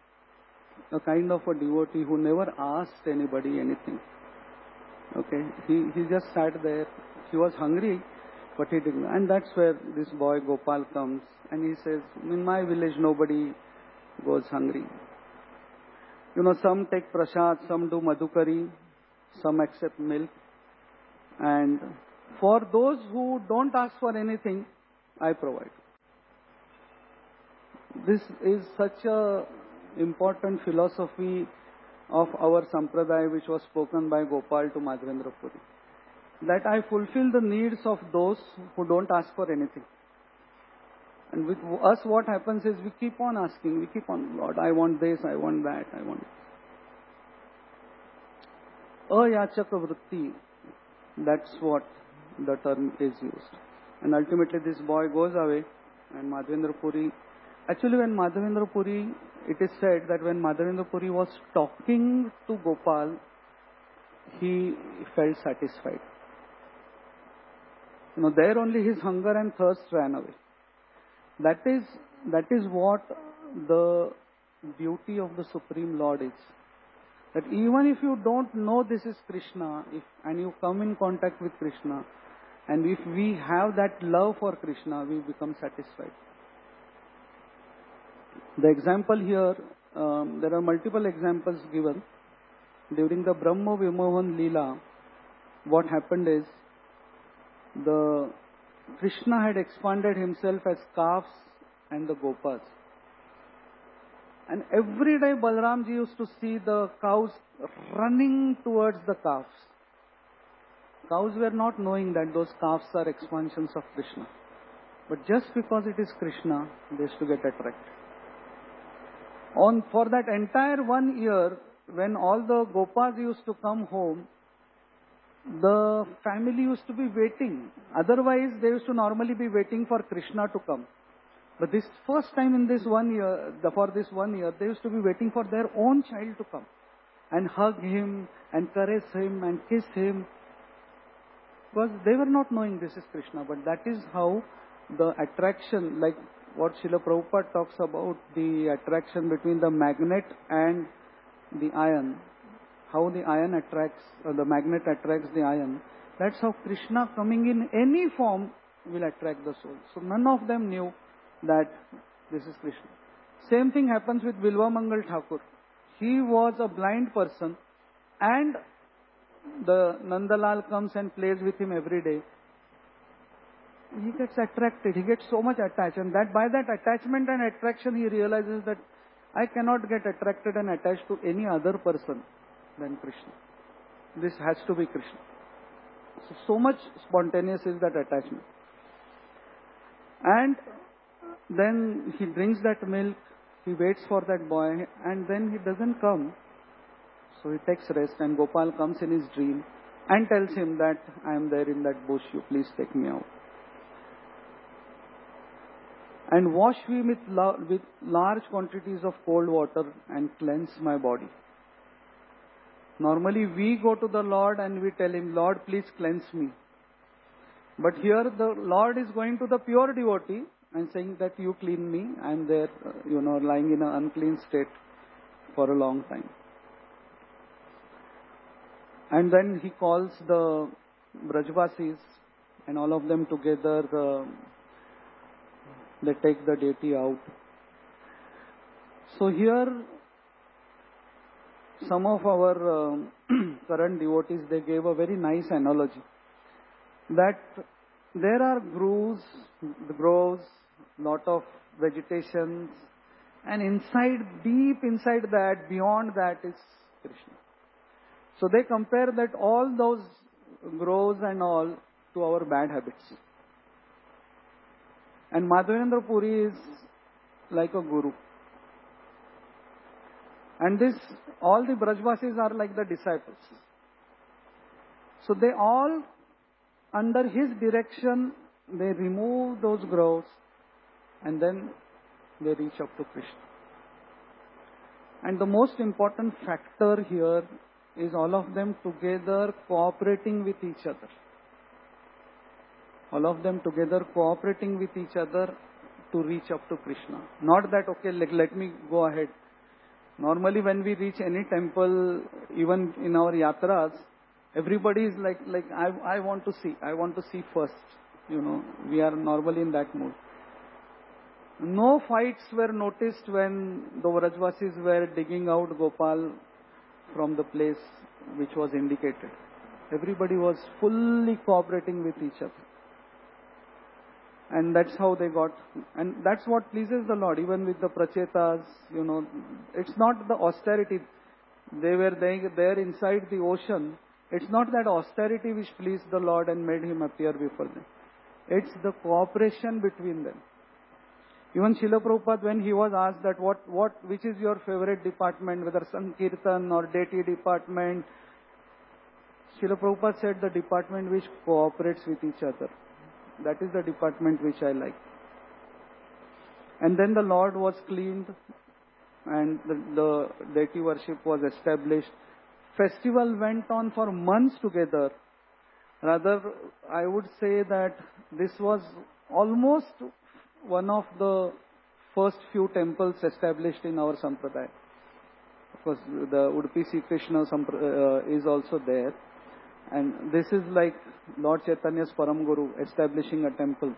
a kind of a devotee who never asked anybody anything. Okay, he, he just sat there. He was hungry, but he didn't. And that's where this boy Gopal comes and he says, in my village nobody goes hungry. You know, some take prasad, some do madhukari, some accept milk. And for those who don't ask for anything, I provide. This is such a important philosophy of our sampradaya which was spoken by Gopal to Madhavendra Puri. That I fulfill the needs of those who don't ask for anything. And with us what happens is we keep on asking, we keep on, Lord, I want this, I want that, I want this. Ayachaka vritti, that's what the term is used. And ultimately this boy goes away and Madhavendra Puri, actually when Madhavendra Puri, it is said that when Madhavendra Puri was talking to Gopal, he felt satisfied. You know, there only his hunger and thirst ran away. That is, that is what the beauty of the Supreme Lord is. That even if you don't know this is Krishna, if, and you come in contact with Krishna, and if we have that love for Krishna, we become satisfied. The example here, um, there are multiple examples given. During the Brahma Vimohan Leela, what happened is, the Krishna had expanded himself as calves and the Gopas. And every day Balramji used to see the cows running towards the calves. Cows were not knowing that those calves are expansions of Krishna. But just because it is Krishna, they used to get attracted. On, for that entire one year, when all the Gopas used to come home, the family used to be waiting. Otherwise, they used to normally be waiting for Krishna to come. But this first time in this one year, for this one year, they used to be waiting for their own child to come and hug him and caress him and kiss him. Because they were not knowing this is Krishna. But that is how the attraction, like what Srila Prabhupada talks about, the attraction between the magnet and the iron. How the iron attracts, or the magnet attracts the iron. That's how Krishna coming in any form will attract the soul. So none of them knew that this is Krishna. Same thing happens with Bilva Mangal Thakur. He was a blind person and the Nandalal comes and plays with him every day. He gets attracted, he gets so much attached, and that by that attachment and attraction he realizes that I cannot get attracted and attached to any other person than Krishna. This has to be Krishna. So, so much spontaneous is that attachment. And then he drinks that milk, he waits for that boy, and then he doesn't come. So he takes rest, and Gopal comes in his dream and tells him that I am there in that bush, you please take me out. And wash me with, la- with large quantities of cold water and cleanse my body. Normally we go to the Lord and we tell him, Lord, please cleanse me. But here the Lord is going to the pure devotee and saying that you clean me. I am there, you know, lying in an unclean state for a long time. And then he calls the Brajvasis and all of them together, uh, they take the deity out. So here, some of our uh, current devotees, they gave a very nice analogy. That there are groves, groves, lot of vegetations, and inside, deep inside that, beyond that is Krishna. So they compare that all those groves and all to our bad habits. And Madhavendra Puri is like a guru. And this, all the Brajvasis are like the disciples. So they all, under his direction, they remove those groves and then they reach up to Krishna. And the most important factor here is all of them together cooperating with each other. All of them together cooperating with each other to reach up to Krishna. Not that, okay, let, let me go ahead. Normally when we reach any temple, even in our yatras, everybody is like, like I, I want to see, I want to see first. You know, we are normally in that mood. No fights were noticed when the Vrajvasis were digging out Gopal from the place which was indicated. Everybody was fully cooperating with each other. And that's how they got, and that's what pleases the Lord, even with the Prachetas, you know, it's not the austerity. They were there, there inside the ocean. It's not that austerity which pleased the Lord and made him appear before them. It's the cooperation between them. Even Srila Prabhupada, when he was asked that what, what, which is your favorite department, whether Sankirtan or deity department, Srila Prabhupada said the department which cooperates with each other. That is the department which I like. And then the Lord was cleaned and the, the deity worship was established. Festival went on for months together. Rather, I would say that this was almost one of the first few temples established in our Sampradaya. Of course, the Udupi Sri Krishna uh, is also there. And this is like Lord Chaitanya's Param Guru establishing a temple.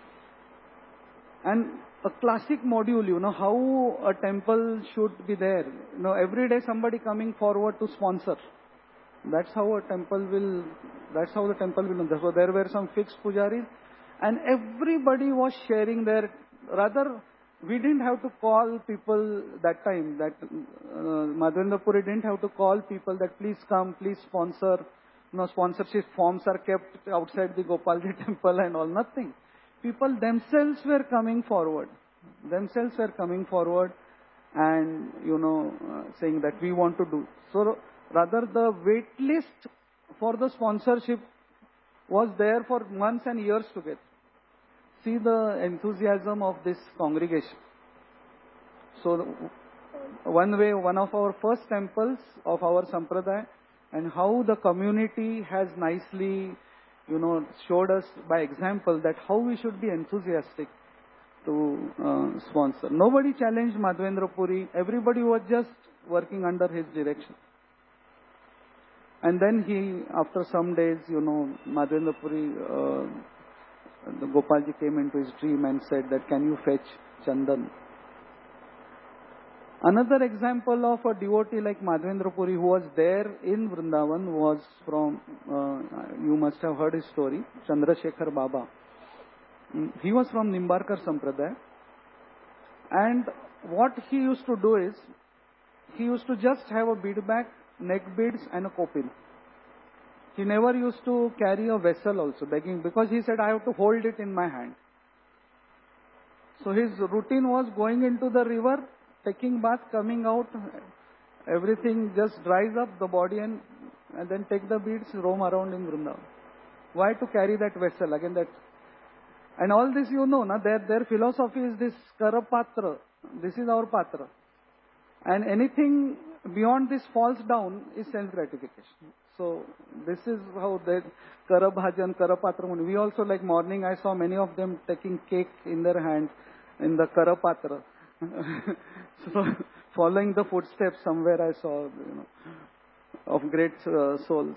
And a classic module, you know, how a temple should be there. You know, every day somebody coming forward to sponsor. That's how a temple will, that's how the temple will. So there were some fixed pujaris, and everybody was sharing their, rather, we didn't have to call people that time, that uh, Madhavendra Puri didn't have to call people that please come, please sponsor. No sponsorship forms are kept outside the Gopalji temple and all, nothing. People themselves were coming forward. Themselves were coming forward and, you know, uh, saying that we want to do. So, rather the wait list for the sponsorship was there for months and years together. See the enthusiasm of this congregation. So, one way, one of our first temples of our Sampradaya, and how the community has nicely, you know, showed us by example that how we should be enthusiastic to uh, sponsor. Nobody challenged Madhavendra Puri. Everybody was just working under his direction. And then he, after some days, you know, Madhavendra Puri, uh, the Gopalji came into his dream and said that, can you fetch Chandan? Another example of a devotee like Madhavendra Puri who was there in Vrindavan was from, uh, you must have heard his story, Chandrasekhar Baba. He was from Nimbarkar Sampradaya. And what he used to do is, he used to just have a bead bag, neck beads and a kopin. He never used to carry a vessel also, begging, because he said, I have to hold it in my hand. So his routine was going into the river, taking bath, coming out, everything just dries up the body and, and then take the beads, roam around in Vrindavan. Why to carry that vessel? Again, that. And all this you know, na, their, their philosophy is this Karapatra. This is our Patra. And anything beyond this falls down is self-gratification. So this is how they Karabhajan, Karapatra. We also, like morning, I saw many of them taking cake in their hand in the Karapatra. So following the footsteps somewhere I saw, you know, of great uh, souls.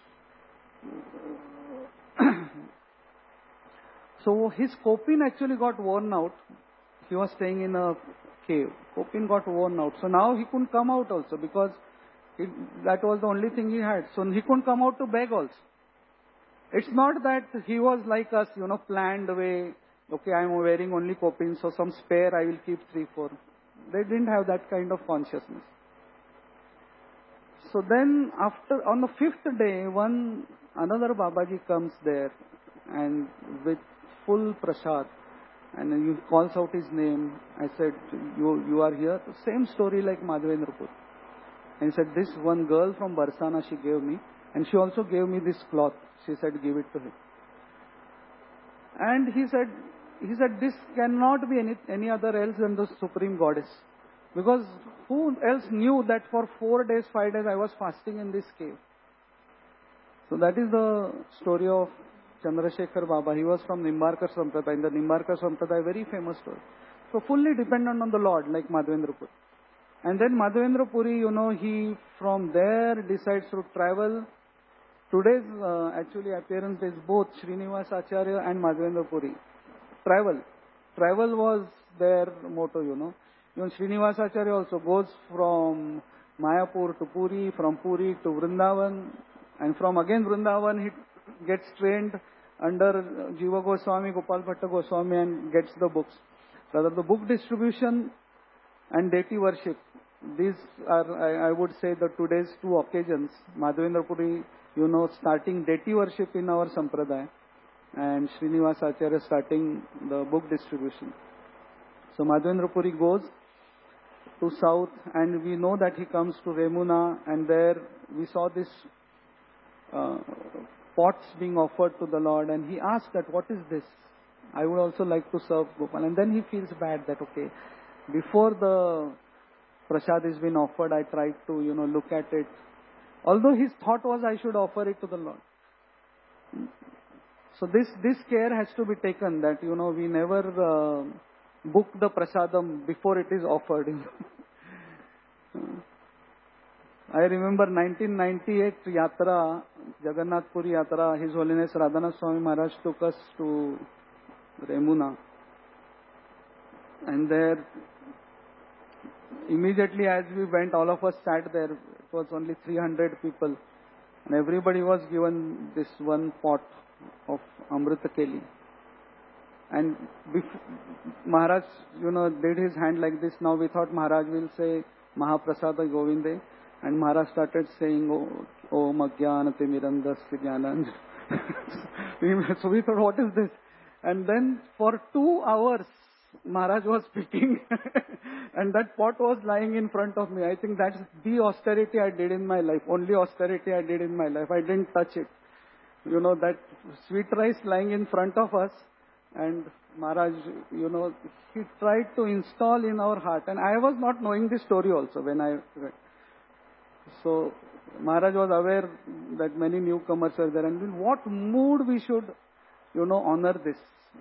So his kopin actually got worn out. He was staying in a cave. Kopin got worn out. So now he couldn't come out also because it, that was the only thing he had. So he couldn't come out to beg also. It's not that he was like us, you know, planned way. Okay, I am wearing only kopin, so some spare I will keep three, four. They didn't have that kind of consciousness. So then after, on the fifth day, one, another Babaji comes there and with full prasad, and he calls out his name. I said, you, you are here? Same story like Madhavendra Puri. And he said, this one girl from Barsana she gave me, and she also gave me this cloth. She said, give it to him. And he said, he said, this cannot be any, any other else than the Supreme Goddess. Because who else knew that for four days, five days I was fasting in this cave? So that is the story of Chandrasekhar Baba. He was from Nimbarkar Sampradaya. In the Nimbarkar Sampradaya, very famous story. So fully dependent on the Lord, like Madhavendra Puri. And then Madhavendra Puri, you know, he from there decides to travel. Today's uh, actually appearance is both Srinivas Acharya and Madhavendra Puri. Travel. Travel was their motto, you know. Even Srinivas Acharya also goes from Mayapur to Puri, from Puri to Vrindavan, and from again Vrindavan he gets trained under Jiva Goswami, Gopal Bhatta Goswami and gets the books. Rather the book distribution and deity worship, these are, I, I would say, the today's two occasions. Madhavendra Puri, you know, starting deity worship in our Sampradaya, and Srinivas Acharya starting the book distribution. So Madhavendra Puri goes to south, and we know that he comes to Remuna, and there we saw this uh, pots being offered to the Lord, and he asked that, what is this? I would also like to serve Gopal. And then he feels bad that, okay, before the prasad has been offered, I tried to, you know, look at it. Although his thought was I should offer it to the Lord. So this, this care has to be taken, that, you know, we never uh, book the prasadam before it is offered. I remember nineteen ninety-eight Yatra, Jagannath Puri Yatra, His Holiness Radhanath Swami Maharaj took us to Remuna. And there, immediately as we went, all of us sat there. It was only three hundred people. And everybody was given this one pot of Amrita Keli. And before, Maharaj, you know, did his hand like this. Now we thought Maharaj will say Mahaprasada Govinde. And Maharaj started saying, Om Ajnanati Mirandasya Jnananjana. So we thought, what is this? And then for two hours, Maharaj was speaking. And that pot was lying in front of me. I think that's the austerity I did in my life. Only austerity I did in my life. I didn't touch it. You know, that sweet rice lying in front of us. And Maharaj, you know, he tried to install in our heart. And I was not knowing this story also when I read. So Maharaj was aware that many newcomers were there. And in what mood we should, you know, honor this.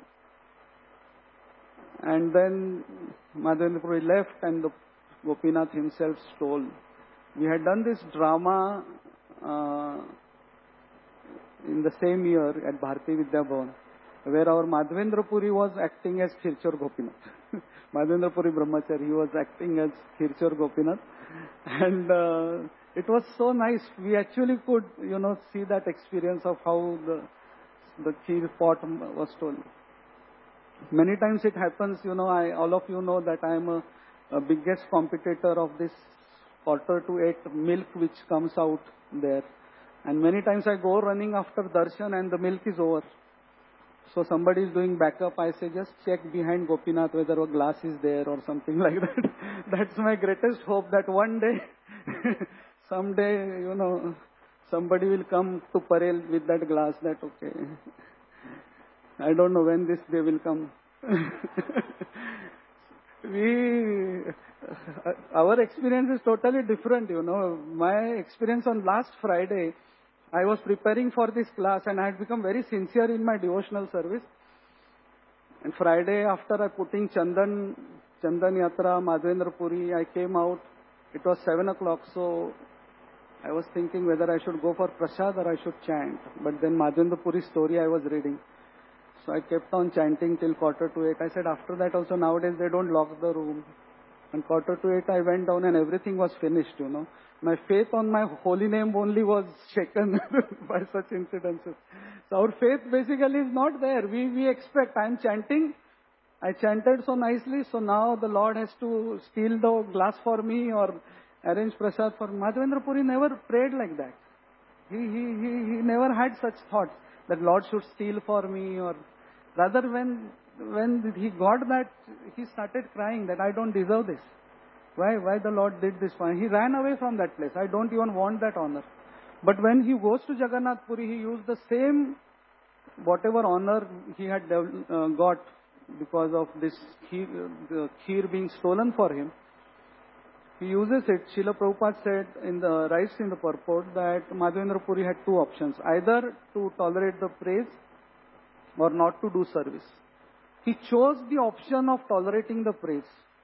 And then Madhavendra Puri left and the Gopinath himself stole. We had done this drama uh, in the same year at Bharati Vidya Bhavan, where our Madhavendra Puri was acting as Khirchor Gopinath. Madhavendra Puri Brahmachari, he was acting as Khirchor Gopinath. And uh, it was so nice. We actually could, you know, see that experience of how the, the kheer pot was stolen. Many times it happens, you know, I, all of you know that I am a, a biggest competitor of this quarter to eight milk which comes out there. And many times I go running after darshan and the milk is over. So somebody is doing backup. I say, just check behind Gopinath whether a glass is there or something like that. That's my greatest hope, that one day, someday, you know, somebody will come to Parel with that glass. That, okay, I don't know when this day will come. we, our experience is totally different, you know. My experience on last Friday, I was preparing for this class and I had become very sincere in my devotional service. And Friday, after I putting Chandan, Chandan Yatra, Madhavendra Puri, I came out. It was seven o'clock, so I was thinking whether I should go for prasad or I should chant. But then Madhavendra Puri's story I was reading. So I kept on chanting till quarter to eight. I said after that also nowadays they don't lock the room. And quarter to eight I went down and everything was finished, you know. My faith on my holy name only was shaken by such incidences. So our faith basically is not there. We, we expect, I am chanting. I chanted so nicely, so now the Lord has to steal the glass for me or arrange prasad for me. Madhavendra Puri never prayed like that. He, he, he, he never had such thoughts that Lord should steal for me, or rather when, when he got that, he started crying that I don't deserve this. Why, why the Lord did this for me? He ran away from that place. I don't even want that honor. But when he goes to Jagannath Puri, he used the same, whatever honor he had uh, got because of this kheer, the kheer being stolen for him. He uses it. Srila Prabhupada said in the, writes in the purport that Madhavendra Puri had two options, either to tolerate the praise or not to do service. He chose the option of tolerating the praise.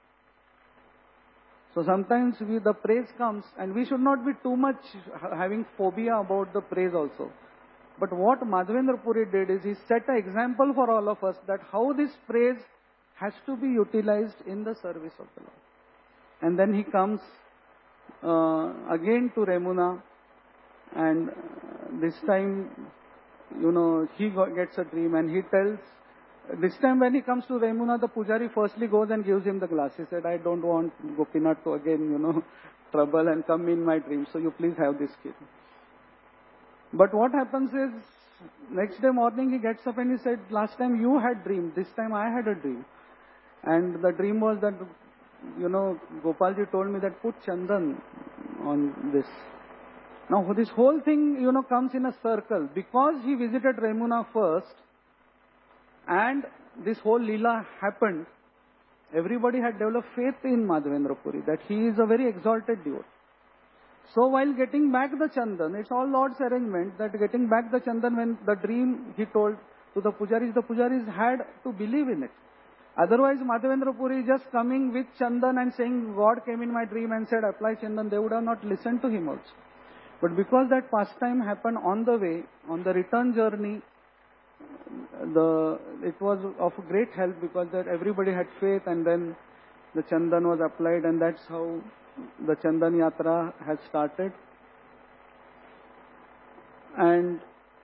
So sometimes we, the praise comes, and we should not be too much having phobia about the praise also. But what Madhavendra Puri did is he set an example for all of us that how this praise has to be utilized in the service of the Lord. And then he comes uh, again to Remuna, and this time, you know, he gets a dream and he tells, this time when he comes to Remuna, the Pujari firstly goes and gives him the glass. He said, I don't want Gopinath to again, you know, trouble and come in my dream, so you please have this kid. But what happens is, next day morning he gets up and he said, last time you had dream, this time I had a dream. And the dream was that, you know, Gopalji told me that put Chandan on this. Now this whole thing, you know, comes in a circle. Because he visited Remuna first, and this whole Leela happened, everybody had developed faith in Madhavendra Puri, that he is a very exalted devotee. So while getting back the Chandan, it's all Lord's arrangement, that getting back the Chandan, when the dream he told to the Pujaris, the Pujaris had to believe in it. Otherwise, Madhavendra Puri just coming with Chandan and saying, God came in my dream and said, apply Chandan, they would have not listened to him also. But because that pastime happened on the way, on the return journey, the it was of great help because that everybody had faith, and then the Chandan was applied, and that's how the Chandan Yatra has started. And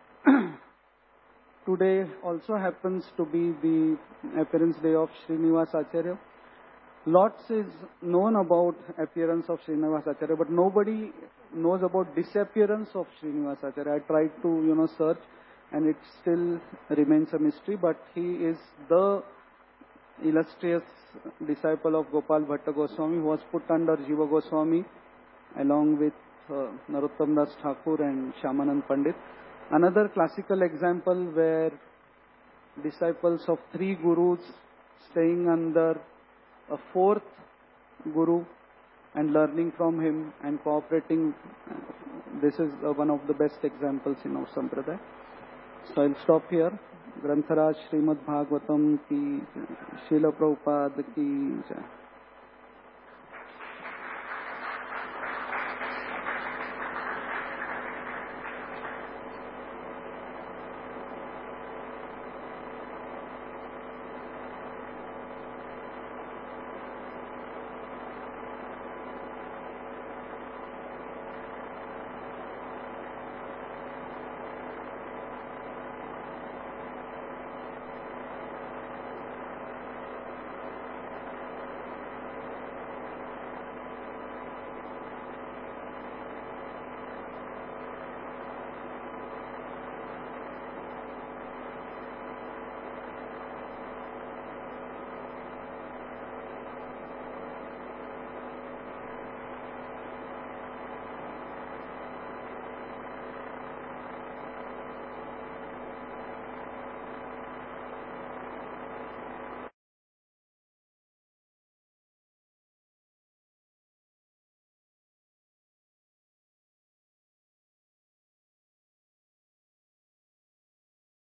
today also happens to be the appearance day of Srinivas Acharya. Lots is known about appearance of Srinivas Acharya, but nobody knows about disappearance of Srinivas Acharya. I tried to, you know, search, and it still remains a mystery, but he is the illustrious disciple of Gopal Bhatta Goswami, who was put under Jiva Goswami along with uh, Narottam Das Thakur and Shyamanand Pandit. Another classical example where disciples of three gurus staying under a fourth guru and learning from him and cooperating. This is uh, one of the best examples in our Sampradaya. So I'll stop here. Grantharaj Srimad Bhagavatam ki Srila Prabhupada ki jai.